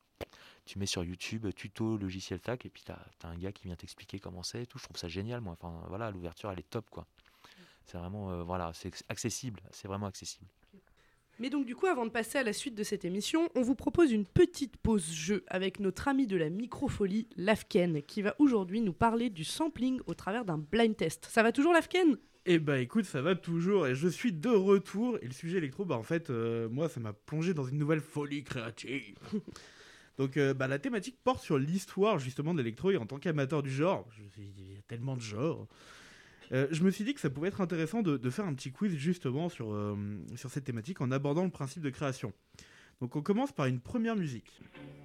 Tu mets sur YouTube tuto logiciel tac et puis t'as, t'as un gars qui vient t'expliquer comment c'est et tout. Je trouve ça génial, moi. Enfin voilà, l'ouverture elle est top, quoi. C'est vraiment euh, voilà, c'est accessible, c'est vraiment accessible. Mais donc du coup, avant de passer à la suite de cette émission, on vous propose une petite pause jeu avec notre ami de la microfolie, Lafken, qui va aujourd'hui nous parler du sampling au travers d'un blind test. Ça va toujours, Lafken ? Eh bah écoute, ça va toujours et je suis de retour. Et le sujet électro, bah en fait, euh, moi ça m'a plongé dans une nouvelle folie créative. Donc euh, bah, la thématique porte sur l'histoire justement de l'électro et en tant qu'amateur du genre, je suis, il y a tellement de genres, euh, je me suis dit que ça pouvait être intéressant de, de faire un petit quiz justement sur, euh, sur cette thématique en abordant le principe de création. Donc on commence par une première musique.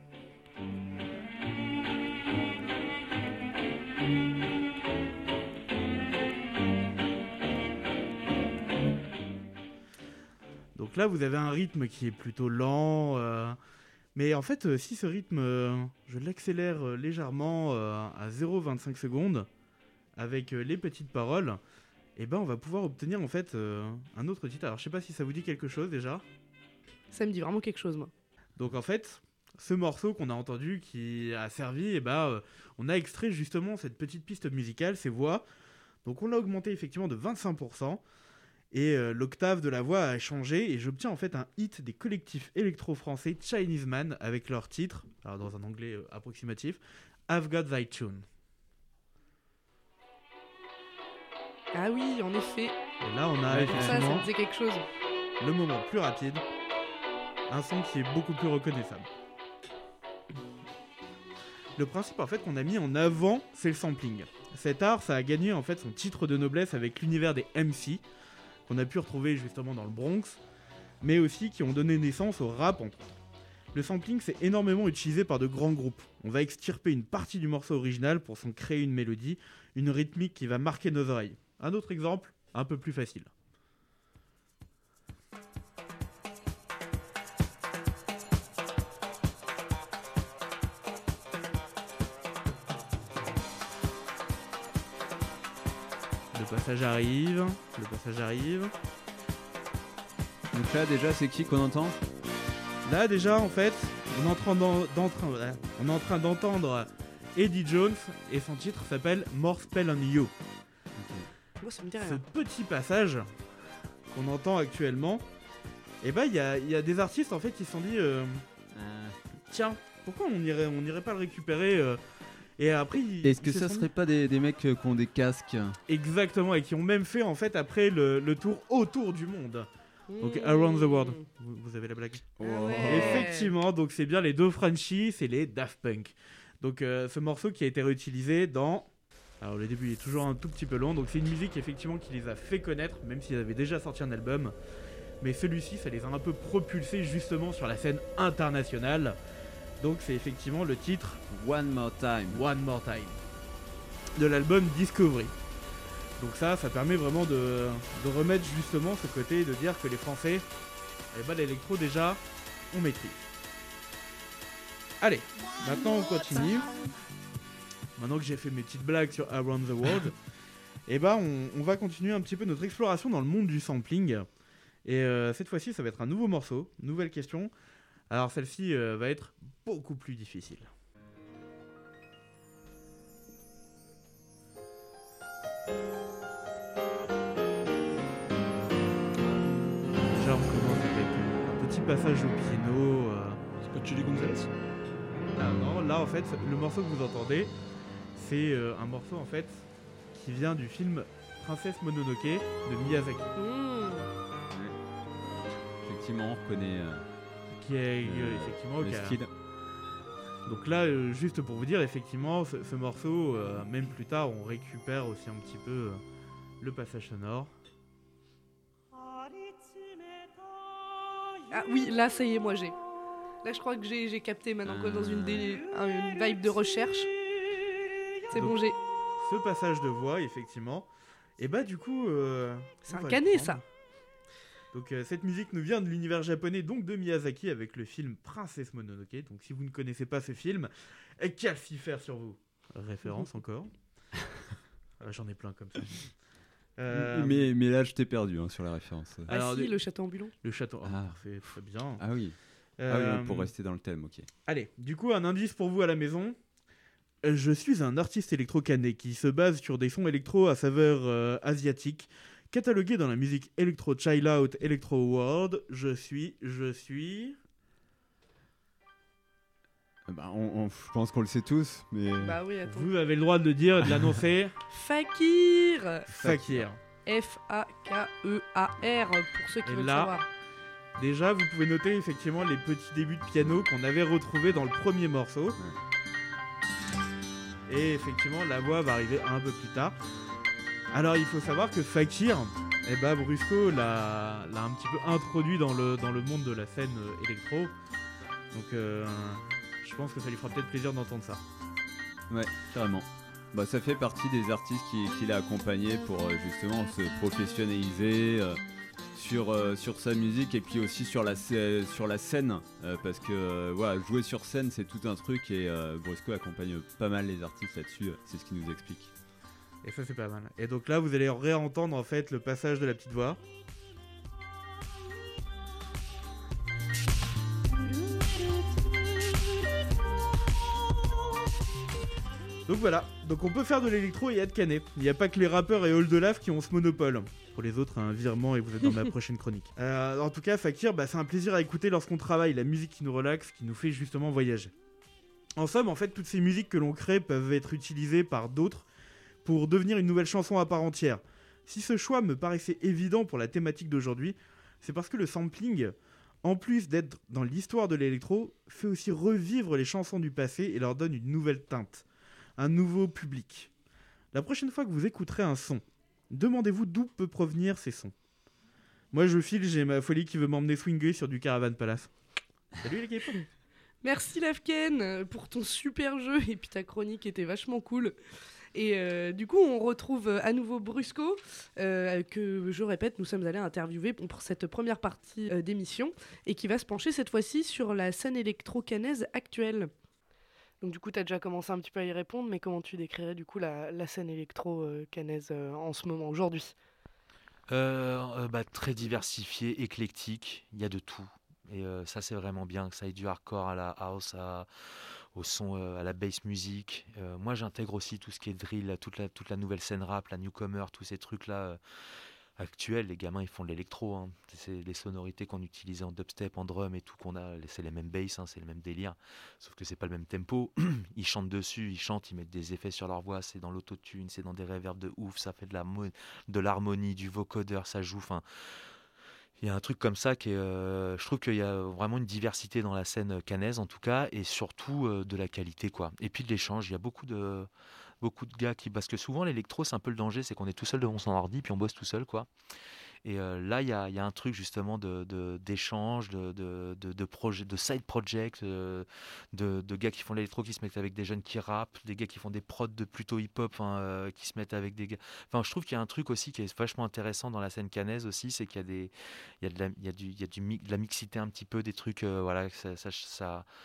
Donc là vous avez un rythme qui est plutôt lent, euh, mais en fait, euh, si ce rythme, euh, je l'accélère euh, légèrement euh, à zéro virgule vingt-cinq secondes avec euh, les petites paroles, et ben on va pouvoir obtenir en fait euh, un autre titre. Alors je sais pas si ça vous dit quelque chose déjà. Ça me dit vraiment quelque chose, moi. Donc en fait, ce morceau qu'on a entendu qui a servi, et ben euh, on a extrait justement cette petite piste musicale, ces voix. Donc on l'a augmenté effectivement de vingt-cinq pour cent. Et euh, l'octave de la voix a changé et j'obtiens en fait un hit des collectifs électro-français Chinese Man avec leur titre, alors dans un anglais euh, approximatif, I've Got Thy Tune. Ah oui, en effet. Et là on a Ouais, ça, ça effectivement me disait quelque chose. le moment plus rapide, un son qui est beaucoup plus reconnaissable. Le principe en fait qu'on a mis en avant, c'est le sampling. Cet art, ça a gagné en fait son titre de noblesse avec l'univers des M C, qu'on a pu retrouver justement dans le Bronx, mais aussi qui ont donné naissance au rap entre autres. Le sampling, c'est énormément utilisé par de grands groupes. On va extirper une partie du morceau original pour s'en créer une mélodie, une rythmique qui va marquer nos oreilles. Un autre exemple, un peu plus facile. Le passage arrive, le passage arrive. Donc là déjà c'est qui qu'on entend ? Là déjà en fait, on est en train, d'en, d'entrain, on est en train d'entendre Eddie Jones et son titre s'appelle More Spell on You. Moi, ça me dit Ce rien. petit passage qu'on entend actuellement, et bah il y a, y a des artistes en fait qui se sont dit euh, tiens, pourquoi on irait, on irait pas le récupérer euh, et après ils, Est-ce que ils se ça sont serait dit- pas des, des mecs euh, qui ont des casques ? Exactement, et qui ont même fait en fait après le, le tour autour du monde. Donc Mmh. Around the World. Vous, vous avez la blague. Ah ouais. Effectivement, donc c'est bien les deux Frenchies, c'est les Daft Punk. Donc euh, ce morceau qui a été réutilisé dans... Alors le début il est toujours un tout petit peu long, donc c'est une musique effectivement qui les a fait connaître, même s'ils avaient déjà sorti un album. Mais celui-ci, ça les a un peu propulsés justement sur la scène internationale. Donc c'est effectivement le titre One More Time. One More Time de l'album Discovery. Donc ça, ça permet vraiment de, de remettre justement ce côté de dire que les Français, eh ben, l'électro déjà, on maîtrise. Allez, maintenant on continue. Maintenant que j'ai fait mes petites blagues sur Around the World, Et bah on, on va continuer un petit peu notre exploration dans le monde du sampling. Et euh, cette fois-ci, ça va être un nouveau morceau, nouvelle question. Alors celle-ci euh, va être beaucoup plus difficile. Déjà, on commence avec un petit passage au piano. Euh... C'est pas Chili Gonzalez? Ah non, là en fait, le morceau que vous entendez, c'est euh, un morceau en fait qui vient du film Princesse Mononoke de Miyazaki. Mmh. Effectivement, on reconnaît euh, Qui est le, euh, effectivement le qui a- style. Donc là, euh, juste pour vous dire, effectivement, ce, ce morceau, euh, même plus tard, on récupère aussi un petit peu euh, le passage sonore. Ah oui, là, ça y est, moi j'ai. Là, je crois que j'ai j'ai capté maintenant qu'on est dans une, dé- un- une vibe de recherche. C'est bon, Donc, j'ai. Ce passage de voix, effectivement. Et bah du coup... euh, C'est on un va le canet, prendre. ça. Donc euh, cette musique nous vient de l'univers japonais, donc de Miyazaki, avec le film Princesse Mononoke. Donc si vous ne connaissez pas ce film, et qu'a s'y faire sur vous? Référence encore. Ah, j'en ai plein comme ça. Euh, Mais, mais là, je t'ai perdu hein, sur la référence. Ah alors, si, les- le château ambulant. Le château, Ah. ah, c'est très bien. Ah oui. Euh, Ah oui, pour rester dans le thème, ok. Allez, du coup, un indice pour vous à la maison. Euh, Je suis un artiste électro-canet qui se base sur des sons électro à saveur euh, asiatique, catalogué dans la musique électro child out, électro world. Je suis, je suis. Bah, on, on- je pense qu'on le sait tous, mais. Bah oui, attends. Vous avez le droit de le dire et de l'annoncer. Fakir. Fakir. F A K E A R, pour ceux qui Et veulent là- savoir. Déjà, vous pouvez noter effectivement les petits débuts de piano qu'on avait retrouvés dans le premier morceau. Et effectivement, la voix va arriver un peu plus tard. Alors, il faut savoir que Fakir, eh ben, Brusco l'a l'a un petit peu introduit dans le, dans le monde de la scène euh, électro. Donc, euh, je pense que ça lui fera peut-être plaisir d'entendre ça. Ouais, carrément. Bah, ça fait partie des artistes qui, qui l'a accompagné pour euh, justement se professionnaliser euh, sur, euh, sur sa musique et puis aussi sur la, scè- sur la scène. euh, parce que euh, voilà, jouer sur scène, c'est tout un truc et euh, Brusco accompagne pas mal les artistes là-dessus. euh, C'est ce qu'il nous explique. Et ça, c'est pas mal. Et donc là, vous allez réentendre en fait le passage de la petite voix. Donc voilà, donc on peut faire de l'électro et être canet. Il n'y a pas que les rappeurs et Old Olaf qui ont ce monopole. Pour les autres, un virement et vous êtes dans ma prochaine chronique. Euh, en tout cas, Fakir, bah, c'est un plaisir à écouter lorsqu'on travaille, la musique qui nous relaxe, qui nous fait justement voyager. En somme, en fait, toutes ces musiques que l'on crée peuvent être utilisées par d'autres pour devenir une nouvelle chanson à part entière. Si ce choix me paraissait évident pour la thématique d'aujourd'hui, c'est parce que le sampling, en plus d'être dans l'histoire de l'électro, fait aussi revivre les chansons du passé et leur donne une nouvelle teinte, un nouveau public. La prochaine fois que vous écouterez un son, demandez-vous d'où peut provenir ces sons. Moi je file, j'ai ma folie qui veut m'emmener swinguer sur du Caravan Palace. Salut les K-pop. Merci Lafken euh, pour ton super jeu et puis ta chronique était vachement cool. Et euh, du coup, on retrouve euh, à nouveau Brusco, euh, que je répète, nous sommes allés interviewer pour cette première partie euh, d'émission et qui va se pencher cette fois-ci sur la scène électro-canaise actuelle. Donc du coup, tu as déjà commencé un petit peu à y répondre, mais comment tu décrirais du coup la, la scène électro-canaise euh, en ce moment, aujourd'hui? Euh, euh, bah, très diversifié, éclectique, il y a de tout. Et euh, ça, c'est vraiment bien, que ça ait du hardcore à la house, à, au son, euh, à la bass music. Euh, moi, j'intègre aussi tout ce qui est drill, toute la, toute la nouvelle scène rap, la newcomer, tous ces trucs-là euh, actuels. Les gamins, ils font de l'électro. Hein. C'est les sonorités qu'on utilisait en dubstep, en drum et tout, qu'on a, c'est les mêmes bass, hein, c'est le même délire. Sauf que c'est pas le même tempo. Ils chantent dessus, ils chantent, ils mettent des effets sur leur voix. C'est dans l'autotune, c'est dans des reverbs de ouf, ça fait de la mo- de l'harmonie, du vocodeur, ça joue. Enfin, il y a un truc comme ça qui est, euh, je trouve qu'il y a vraiment une diversité dans la scène canaise en tout cas, et surtout euh, de la qualité quoi. Et puis de l'échange, il y a beaucoup de beaucoup de gars qui, parce que souvent l'électro c'est un peu le danger, c'est qu'on est tout seul devant son ordi puis on bosse tout seul quoi. Et euh, là il y a, il y a un truc justement de, de d'échange, de de de, de projet, de side project, euh, de, de gars qui font l'électro qui se mettent avec des jeunes qui rappent, des gars qui font des prods de plutôt hip-hop, hein, euh, qui se mettent avec des gars. Enfin, je trouve qu'il y a un truc aussi qui est vachement intéressant dans la scène canaise aussi, c'est qu'il y a des, il y a de la, il y a du, il y a du mi- de la mixité un petit peu, des trucs, euh, voilà, ça, ça, ça-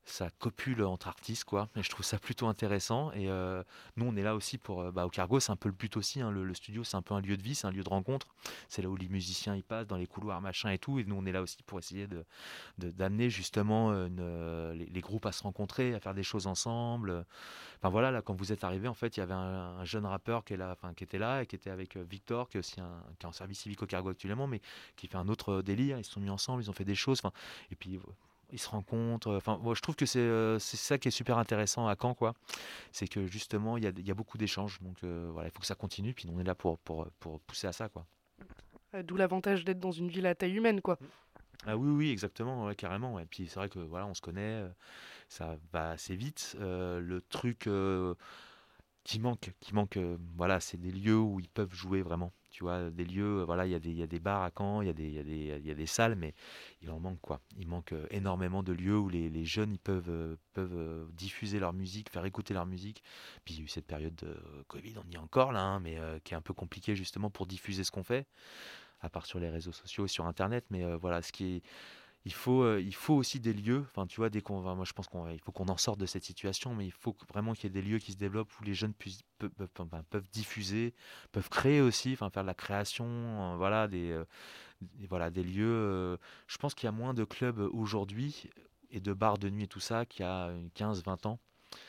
ça copule entre artistes, quoi. Et je trouve ça plutôt intéressant. Et euh, nous, on est là aussi pour. euh, Bah, au Cargo, c'est un peu le but aussi, hein. Le, le studio, c'est un peu un lieu de vie, c'est un lieu de rencontre. C'est là où les musiciens ils passent, dans les couloirs, machin et tout. Et nous, on est là aussi pour essayer de, de- d'amener justement une, euh, les, les groupes à se rencontrer, à faire des choses ensemble. Enfin voilà, là, quand vous êtes arrivé, en fait, il y avait un, un jeune rappeur qui, est là, enfin, qui était là et qui était avec euh, Victor, qui est aussi un, qui est en service civique au Cargo actuellement, mais qui fait un autre délire. Ils se sont mis ensemble, ils ont fait des choses. Enfin, et puis. euh, Ils se rencontrent. Enfin, moi, je trouve que c'est euh, c'est ça qui est super intéressant à Caen, quoi. C'est que justement, il y a, il y a beaucoup d'échanges. Donc euh, voilà, il faut que ça continue. Puis on est là pour, pour, pour pousser à ça, quoi. Euh, D'où l'avantage d'être dans une ville à taille humaine, quoi. Ah oui, oui, exactement, ouais, carrément. Ouais. Puis c'est vrai que voilà, on se connaît, euh, ça va assez vite. Euh, le truc euh, qui manque, qui manque, euh, voilà, c'est des lieux où ils peuvent jouer vraiment. Tu vois, des lieux, euh, voilà, il y a des, il y a des bars à Caen, il y a des, il y a des, il y a des salles, mais il en manque, quoi. Il manque euh, énormément de lieux où les, les jeunes ils peuvent, euh, peuvent euh, diffuser leur musique, faire écouter leur musique. Puis il y a eu cette période de Covid, on y est encore là, hein, mais euh, qui est un peu compliquée justement pour diffuser ce qu'on fait, à part sur les réseaux sociaux et sur Internet. Mais euh, voilà, ce qui est, il faut, euh, il faut aussi des lieux. Enfin, tu vois, dès qu'on va, moi, je pense qu'on, il faut qu'on en sorte de cette situation, mais il faut que- vraiment qu'il y ait des lieux qui se développent où les jeunes puissent, peuvent, peuvent, enfin, peuvent diffuser, peuvent créer aussi, enfin, faire de la création, euh, voilà, des, euh, des- voilà, des lieux. euh, je pense qu'il y a moins de clubs aujourd'hui et de bars de nuit et tout ça qu'il y a quinze vingt ans.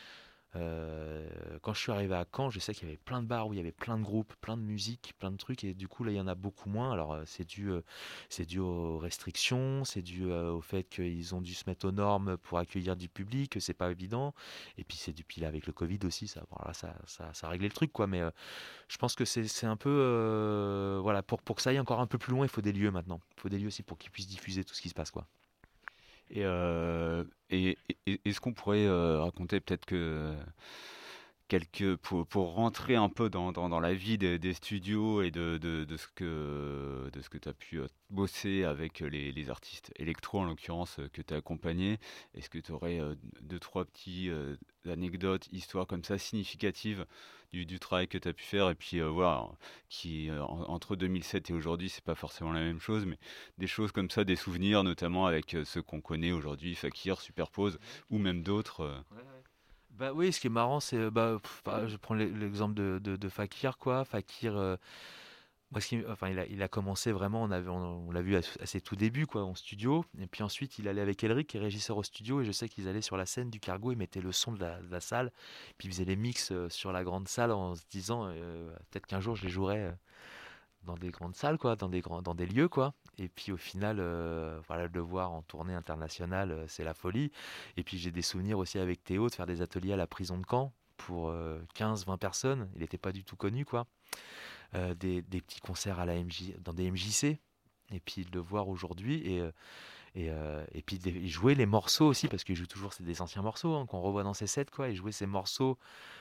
Euh, quand je suis arrivé à Caen, je sais qu'il y avait plein de bars où il y avait plein de groupes, plein de musique, plein de trucs, et du coup là il y en a beaucoup moins. Alors euh, c'est dû, euh, c'est dû aux restrictions, c'est dû euh, au fait qu'ils ont dû se mettre aux normes pour accueillir du public, que c'est pas évident. Et puis c'est du puis là avec le Covid aussi, ça, voilà, ça, ça, ça a réglé le truc, quoi. Mais euh, je pense que c'est, c'est un peu, euh, voilà, pour, pour que ça aille encore un peu plus loin, il faut des lieux maintenant. Il faut des lieux aussi pour qu'ils puissent diffuser tout ce qui se passe, quoi. Et, euh, et- et- est-ce qu'on pourrait euh, raconter peut-être que quelques pour, pour rentrer un peu dans, dans, dans la vie des, des studios et de, de, de ce que de ce que tu as pu euh, bosser avec les, les artistes électro en l'occurrence euh, que tu as accompagnés, est-ce que tu aurais euh, deux trois petits euh, anecdotes, histoires comme ça significatives du, du travail que tu as pu faire et puis euh, voilà qui euh, en- entre deux mille sept et aujourd'hui c'est pas forcément la même chose mais des choses comme ça, des souvenirs notamment avec euh, ceux qu'on connaît aujourd'hui, Fakir, Superpose ou même d'autres euh. Bah oui, ce qui est marrant, c'est euh, bah, pff, bah, je prends l'e- l'exemple de, de, de Fakir, quoi. Fakir, euh, moi, ce qui, enfin, il a, il a commencé vraiment, on avait, on, on l'a vu à, à ses tout débuts, quoi, en studio. Et puis ensuite, il allait avec Elric, qui est régisseur au studio, et je sais qu'ils allaient sur la scène du Cargo, ils mettaient le son de la, de la salle, puis ils faisaient les mix euh, sur la grande salle en se disant, euh, peut-être qu'un jour je les jouerai euh, dans des grandes salles, quoi, dans des grands, dans des lieux, quoi. Et puis au final, euh, voilà, de le voir en tournée internationale, euh, c'est la folie. Et puis j'ai des souvenirs aussi avec Théo de faire des ateliers à la prison de Caen pour euh, quinze vingt personnes. Il n'était pas du tout connu, quoi. Euh, des, des petits concerts à la M J, dans des M J C. Et puis de le voir aujourd'hui et, euh, et, euh, et puis de les- jouer les morceaux aussi, parce qu'il joue toujours c'est des anciens morceaux hein, qu'on revoit dans ses sets, quoi. Et jouer ces morceaux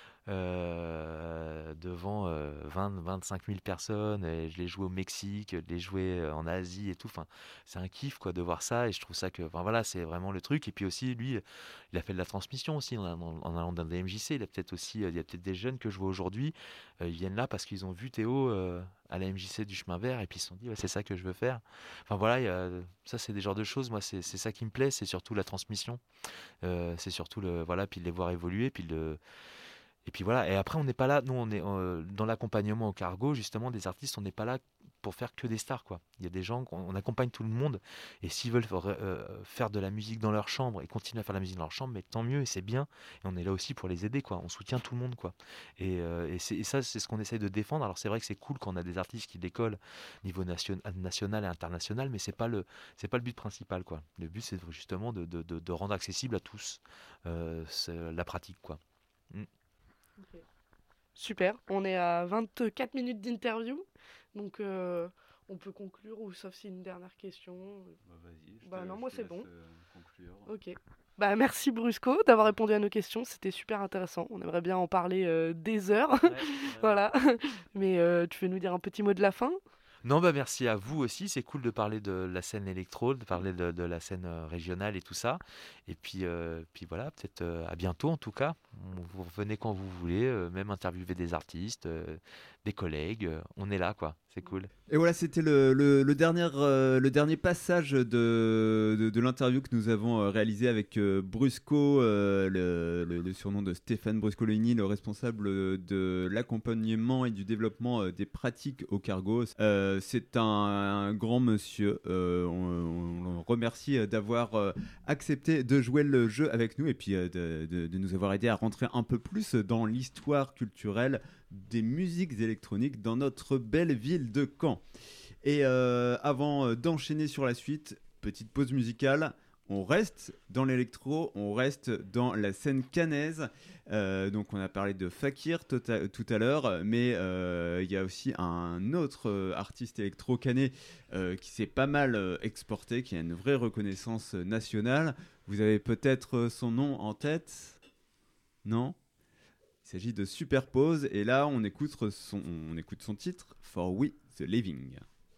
euh, devant euh, vingt vingt-cinq mille personnes. Et je l'ai joué au Mexique, je l'ai joué euh, en Asie et tout. Enfin, c'est un kiff, quoi, de voir ça. Et je trouve ça que, enfin voilà, c'est vraiment le truc. Et puis aussi, lui, il a fait de la transmission aussi en, allant en allant dans des M J C. Il a peut-être aussi, euh, il y a peut-être des jeunes que je vois aujourd'hui, euh, ils viennent là parce qu'ils ont vu Théo euh, à la M J C du chemin vert et puis ils se sont dit, ouais, c'est ça que je veux faire. Enfin voilà, il y a- ça c'est des genres de choses. Moi, c'est c'est ça qui me plaît, c'est surtout la transmission. Euh, c'est surtout le, voilà, puis de les voir évoluer, puis le et puis voilà, et après on n'est pas là, nous on est euh, dans l'accompagnement au Cargo, justement des artistes, on n'est pas là pour faire que des stars, quoi. Il y a des gens, qu'on- on accompagne tout le monde, et s'ils veulent faire, euh, faire de la musique dans leur chambre et continuer à faire de la musique dans leur chambre, mais tant mieux, et c'est bien, et on est là aussi pour les aider, quoi. On soutient tout le monde, quoi. Et, euh, et, c'est- et ça c'est ce qu'on essaie de défendre. Alors c'est vrai que c'est cool quand on a des artistes qui décollent niveau nation- national et international, mais c'est pas le, c'est pas le but principal, quoi. Le but c'est justement de, de, de, de rendre accessible à tous euh, c'est la pratique, quoi. Mm. Super, on est à vingt-quatre minutes d'interview, donc euh, on peut conclure, ou sauf si une dernière question. Bah, vas-y, je Bah te- non, je moi te c'est laisse, bon. euh, conclure. Ok. Bah merci Brusco d'avoir répondu à nos questions, c'était super intéressant. On aimerait bien en parler euh, des heures. Voilà. Mais euh, tu veux nous dire un petit mot de la fin? Non, bah merci à vous aussi. C'est cool de parler de la scène électro, de parler de, de la scène euh, régionale et tout ça. Et puis, euh, puis voilà, peut-être euh, à bientôt en tout cas. Vous revenez quand vous voulez, euh, même interviewer des artistes, euh, des collègues. euh, On est là, quoi. C'est cool. Et voilà, c'était le, le, le dernier, euh, le dernier passage de, de, de l'interview que nous avons euh, réalisé avec euh, Brusco, euh, le, le, le surnom de Stéphane Bruscolini, le responsable de l'accompagnement et du développement euh, des pratiques au cargo. Euh, c'est un, un grand monsieur. Euh, on, on le remercie d'avoir euh, accepté de jouer le jeu avec nous et puis euh, de, de, de nous avoir aidé à rentrer un peu plus dans l'histoire culturelle des musiques électroniques dans notre belle ville de Caen. Et euh, avant d'enchaîner sur la suite, petite pause musicale. On reste dans l'électro, on reste dans la scène caennaise. Euh, donc on a parlé de Fakir tout à, tout à l'heure, mais il euh, y a aussi un autre euh, artiste électro caennais euh, qui s'est pas mal euh, exporté, qui a une vraie reconnaissance nationale. Vous avez peut-être son nom en tête ? Non ? Il s'agit de Superpose, et là on écoute son, on écoute son titre, For We The Living.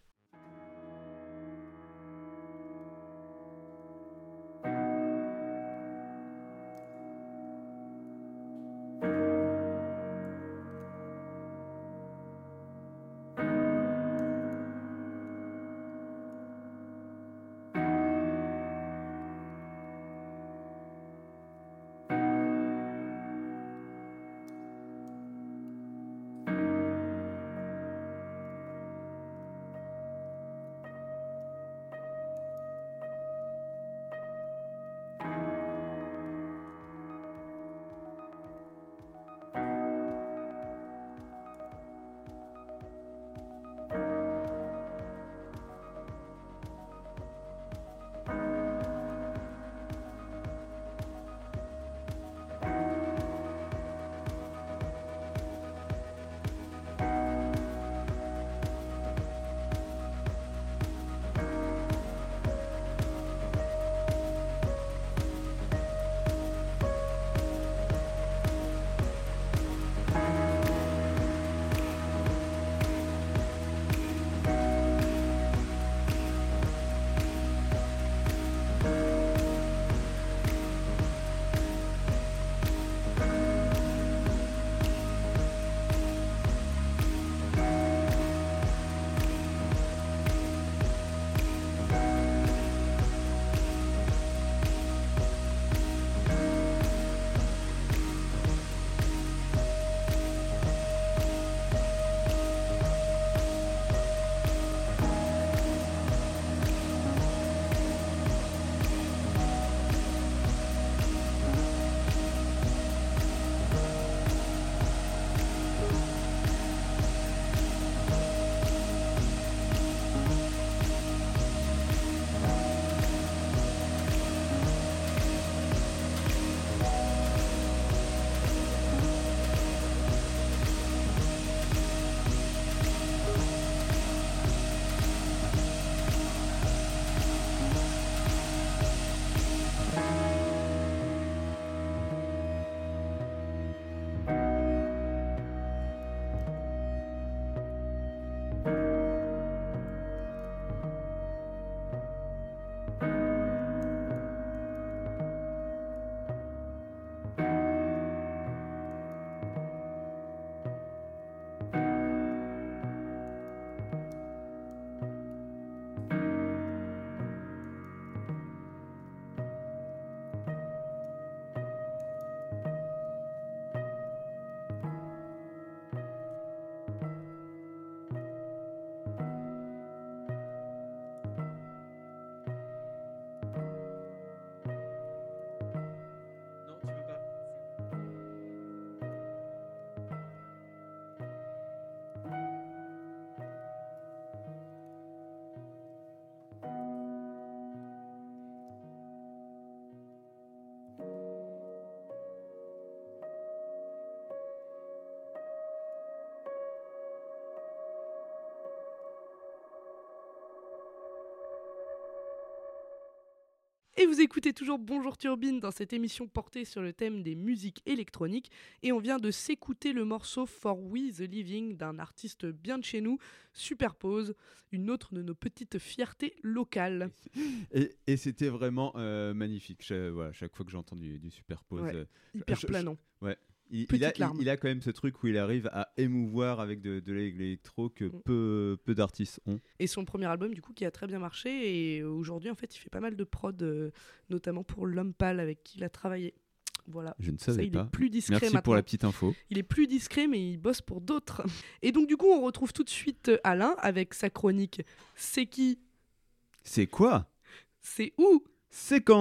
Et vous écoutez toujours Bonjour Turbine dans cette émission portée sur le thème des musiques électroniques. Et on vient de s'écouter le morceau For We The Living d'un artiste bien de chez nous, Superpose, une autre de nos petites fiertés locales. Et, et c'était vraiment euh, magnifique. Cha- voilà, chaque fois que j'entends du, du Superpose. Ouais, euh, hyper je- je- planant. Ouais. Il, il, a, petite il, larme. il a quand même ce truc où il arrive à émouvoir avec de, de l'électro que Mm. peu, peu d'artistes ont. Et son premier album, du coup, qui a très bien marché. Et aujourd'hui, en fait, il fait pas mal de prod, euh, notamment pour L'Homme Pâle, avec qui il a travaillé. Voilà. Je ne Ça, savais il pas. est plus discret Merci maintenant. pour la petite info. Il est plus discret, mais il bosse pour d'autres. Et donc, du coup, on retrouve tout de suite euh, Alain avec sa chronique « C'est qui ? C'est quoi ? C'est où ?» C'est quand ?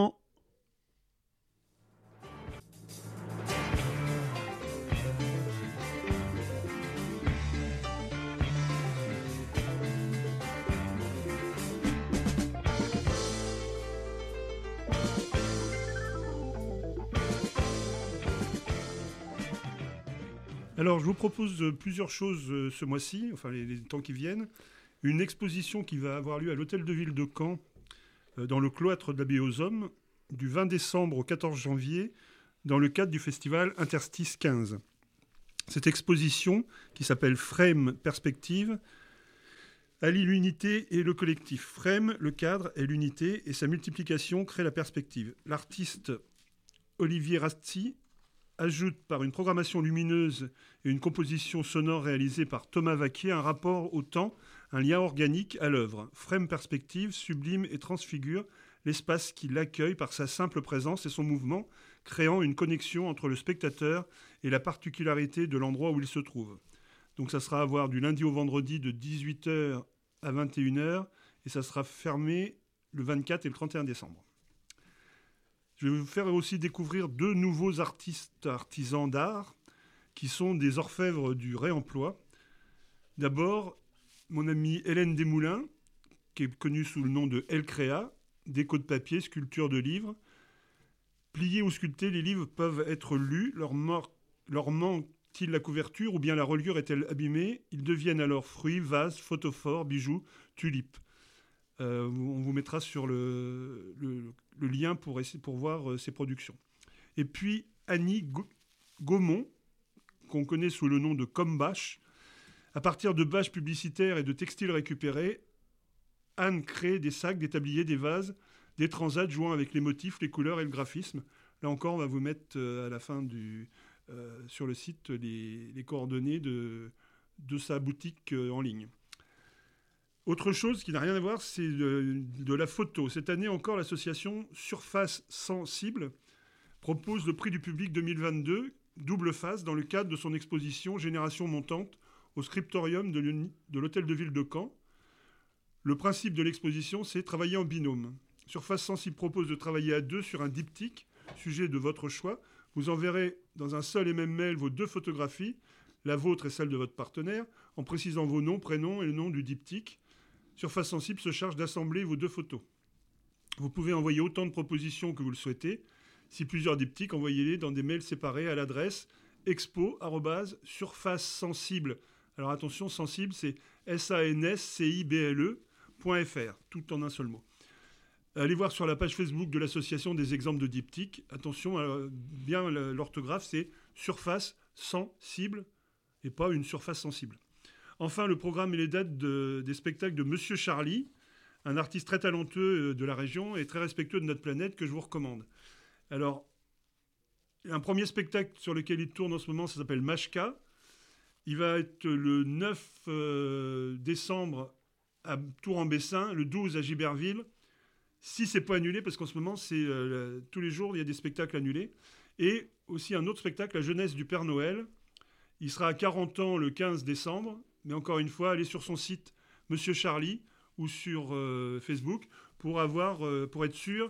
Alors, je vous propose euh, plusieurs choses euh, ce mois-ci, enfin les, les temps qui viennent. Une exposition qui va avoir lieu à l'Hôtel de Ville de Caen, euh, dans le cloître de l'Abbé aux Hommes, du vingt décembre au quatorze janvier, dans le cadre du festival Interstice quinze. Cette exposition, qui s'appelle Frame Perspective, allie l'unité et le collectif. Frame, le cadre, et l'unité, et sa multiplication crée la perspective. L'artiste Olivier Rasty ajoute par une programmation lumineuse et une composition sonore réalisée par Thomas Vaquier un rapport au temps, un lien organique à l'œuvre. Frame Perspective sublime et transfigure l'espace qui l'accueille par sa simple présence et son mouvement, créant une connexion entre le spectateur et la particularité de l'endroit où il se trouve. Donc ça sera à voir du lundi au vendredi de dix-huit heures à vingt et une heures et ça sera fermé le vingt-quatre et le trente et un décembre. Je vais vous faire aussi découvrir deux nouveaux artistes artisans d'art qui sont des orfèvres du réemploi. D'abord, mon amie Hélène Desmoulins, qui est connue sous le nom de Elle Créa, déco de papier, sculpture de livres. Pliés ou sculptés, les livres peuvent être lus, leur, mor- leur manque-t-il la couverture ou bien la reliure est-elle abîmée? Ils deviennent alors fruits, vases, photophores, bijoux, tulipes. Euh, on vous mettra sur le, le, le lien pour, essayer, pour voir euh, ces productions. Et puis Annie Go- Gaumont, qu'on connaît sous le nom de Combash. À partir de bâches publicitaires et de textiles récupérés, Anne crée des sacs, des tabliers, des vases, des transats jouant avec les motifs, les couleurs et le graphisme. Là encore, on va vous mettre euh, à la fin du, euh, sur le site les, les coordonnées de, de sa boutique euh, en ligne. Autre chose qui n'a rien à voir, c'est de, de la photo. Cette année encore, l'association Surface Sensible propose le prix du public deux mille vingt-deux, double face, dans le cadre de son exposition Génération montante au scriptorium de, de l'Hôtel de Ville de Caen. Le principe de l'exposition, c'est travailler en binôme. Surface Sensible propose de travailler à deux sur un diptyque, sujet de votre choix. Vous enverrez dans un seul et même mail vos deux photographies, la vôtre et celle de votre partenaire, en précisant vos noms, prénoms et le nom du diptyque. Surface Sensible se charge d'assembler vos deux photos. Vous pouvez envoyer autant de propositions que vous le souhaitez. Si plusieurs diptyques, envoyez-les dans des mails séparés à l'adresse expo arobase surface sensible. Alors attention, sensible, c'est S A N S C I B L E point F R, tout en un seul mot. Allez voir sur la page Facebook de l'association des exemples de diptyques. Attention, alors, bien l'orthographe, c'est surface sensible et pas une surface sensible. Enfin, le programme et les dates de, des spectacles de Monsieur Charlie, un artiste très talentueux de la région et très respectueux de notre planète que je vous recommande. Alors, un premier spectacle sur lequel il tourne en ce moment, ça s'appelle Mashka. Il va être le neuf euh, décembre à Tour-en-Bessin, le douze à Giberville. Si c'est pas annulé, parce qu'en ce moment, c'est euh, tous les jours, il y a des spectacles annulés. Et aussi un autre spectacle, La Jeunesse du Père Noël. Il sera à quarante ans le quinze décembre. Mais encore une fois, allez sur son site Monsieur Charlie ou sur euh, Facebook pour, avoir, euh, pour être sûr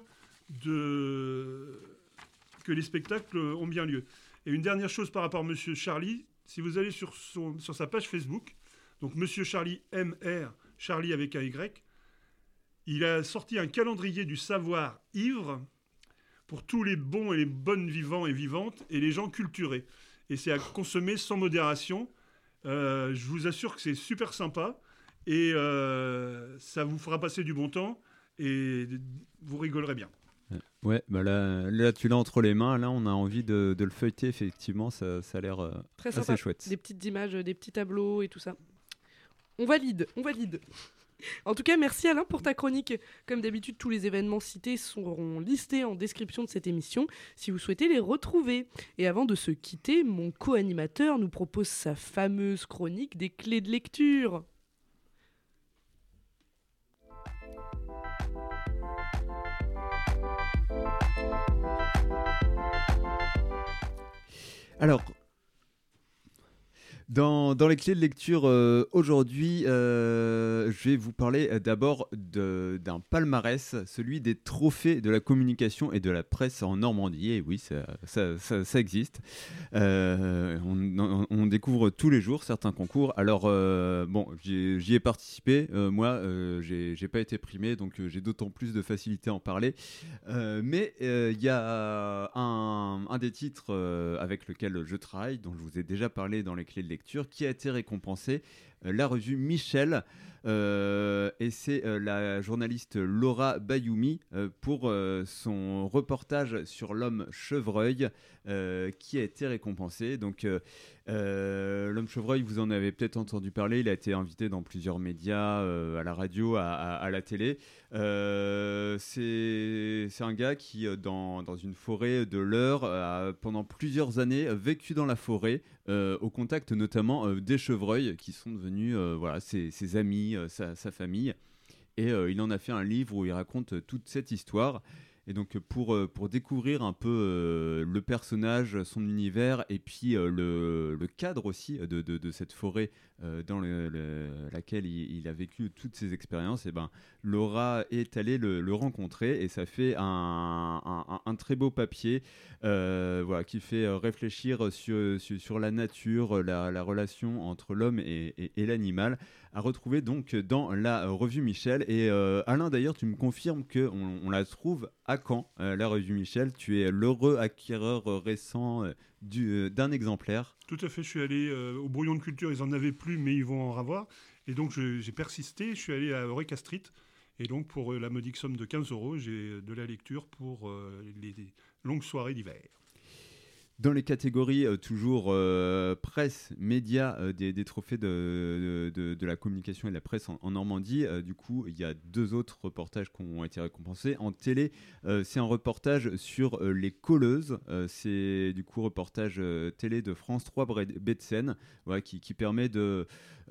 de... que les spectacles ont bien lieu. Et une dernière chose par rapport à Monsieur Charlie, si vous allez sur, son, sur sa page Facebook, donc Monsieur Charlie M R, Charlie avec un Y, il a sorti un calendrier du savoir ivre pour tous les bons et les bonnes vivants et vivantes et les gens culturés. Et c'est à consommer sans modération. Euh, je vous assure que c'est super sympa et euh, ça vous fera passer du bon temps et vous rigolerez bien. Ouais, bah là, là tu l'as entre les mains, là on a envie de, de le feuilleter, effectivement, ça, ça a l'air euh, Très assez sympa. chouette. Des petites images, des petits tableaux et tout ça. On valide, on valide. En tout cas, merci Alain pour ta chronique. Comme d'habitude, tous les événements cités seront listés en description de cette émission si vous souhaitez les retrouver. Et avant de se quitter, mon co-animateur nous propose sa fameuse chronique des clés de lecture. Alors, dans, dans les clés de lecture euh, aujourd'hui, euh, je vais vous parler euh, d'abord de, d'un palmarès, celui des trophées de la communication et de la presse en Normandie. Et oui, ça, ça, ça, ça existe. Euh, on, on, on découvre tous les jours certains concours. Alors, euh, bon, j'y, j'y ai participé. Euh, moi, euh, j'ai, j'ai pas été primé, donc euh, j'ai d'autant plus de facilité à en parler. Euh, mais il euh, y a un, un des titres euh, avec lequel je travaille, dont je vous ai déjà parlé dans les clés de lecture, qui a été récompensé, euh, la revue Michel, euh, et c'est euh, la journaliste Laura Bayoumi euh, pour euh, son reportage sur l'homme chevreuil euh, qui a été récompensé. Donc euh, euh, l'homme chevreuil, vous en avez peut-être entendu parler, il a été invité dans plusieurs médias, euh, à la radio, à, à, à la télé. Euh, c'est, c'est un gars qui, dans, dans une forêt de l'Eure, a pendant plusieurs années vécu dans la forêt, euh, au contact notamment euh, des chevreuils qui sont devenus euh, voilà, ses, ses amis, euh, sa, sa famille. Et euh, il en a fait un livre où il raconte toute cette histoire. Et donc pour, pour découvrir un peu euh, le personnage, son univers et puis euh, le, le cadre aussi de, de, de cette forêt euh, dans le, le, laquelle il, il a vécu toutes ses expériences, et ben, Laura est allée le, le rencontrer et ça fait un, un, un très beau papier euh, voilà, qui fait réfléchir sur, sur, sur la nature, la, la relation entre l'homme et, et, et l'animal, à retrouver donc dans la revue Michel. Et euh, Alain, d'ailleurs, tu me confirmes qu'on on la trouve à Caen, euh, la revue Michel. Tu es l'heureux acquéreur euh, récent euh, du, euh, d'un exemplaire. Tout à fait, je suis allé euh, au Brouillon de Culture, ils en avaient plus, mais ils vont en avoir. Et donc je, j'ai persisté, je suis allé à Eureka Street. Et donc pour euh, la modique somme de quinze euros, j'ai de la lecture pour euh, les, les longues soirées d'hiver. Dans les catégories euh, toujours euh, presse, médias, euh, des, des trophées de, de, de, de la communication et de la presse en, en Normandie, euh, du coup, il y a deux autres reportages qui ont été récompensés. En télé, euh, c'est un reportage sur euh, les colleuses. Euh, c'est du coup reportage euh, télé de France trois Baie de Seine, voilà, qui, qui permet de,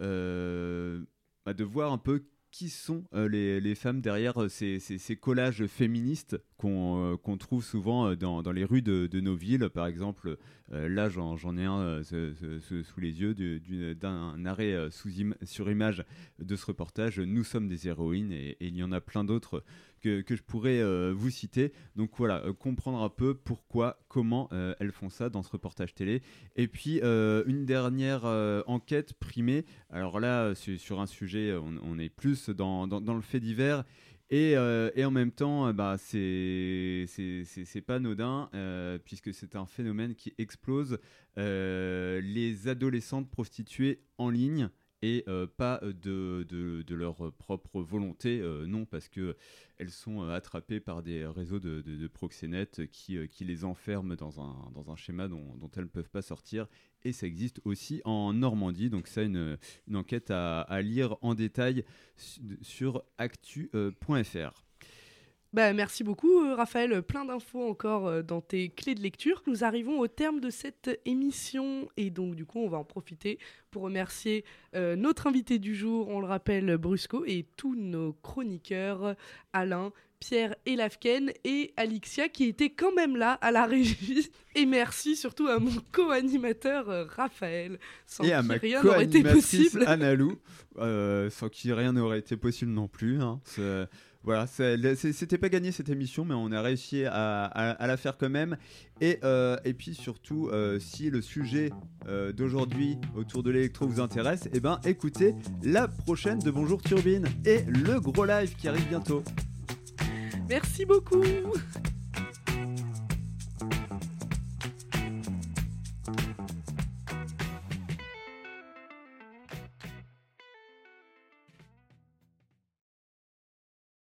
euh, bah, de voir un peu qui sont euh, les, les femmes derrière ces, ces, ces collages féministes qu'on, euh, qu'on trouve souvent euh, dans, dans les rues de, de nos villes. Par exemple, euh, là j'en, j'en ai un euh, ce, ce, ce, sous les yeux du, du, d'un arrêt euh, sous im- sur image de ce reportage. Nous sommes des héroïnes, et, et il y en a plein d'autres que, que je pourrais euh, vous citer. Donc voilà, euh, comprendre un peu pourquoi, comment euh, elles font ça dans ce reportage télé. Et puis euh, une dernière euh, enquête primée. Alors là, c'est sur un sujet, on, on est plus dans, dans, dans le fait divers. Et, euh, et en même temps, bah, c'est, c'est, c'est, c'est pas anodin, euh, puisque c'est un phénomène qui explose. Euh, les adolescentes prostituées en ligne, et euh, pas de, de, de leur propre volonté, euh, non, parce qu'elles sont euh, attrapées par des réseaux de, de, de proxénètes qui, euh, qui les enferment dans un, dans un schéma dont, dont elles ne peuvent pas sortir. Et ça existe aussi en Normandie, donc c'est une, une enquête à, à lire en détail sur actu point f r. Bah, merci beaucoup Raphaël, plein d'infos encore dans tes clés de lecture. Nous arrivons au terme de cette émission et donc du coup on va en profiter pour remercier euh, notre invité du jour, on le rappelle Brusco, et tous nos chroniqueurs, Alain, Pierre et Lavken et Alixia qui étaient quand même là à la régie. Et merci surtout à mon co-animateur euh, Raphaël, sans et à qui ma rien n'aurait été possible. Annalou, euh, sans qui rien n'aurait été possible non plus. Hein. C'est... Voilà, c'est, c'est, c'était pas gagné cette émission, mais on a réussi à, à, à la faire quand même. Et, euh, et puis surtout, euh, si le sujet euh, d'aujourd'hui autour de l'électro vous intéresse, eh ben, écoutez la prochaine de Bonjour Turbine et le gros live qui arrive bientôt. Merci beaucoup.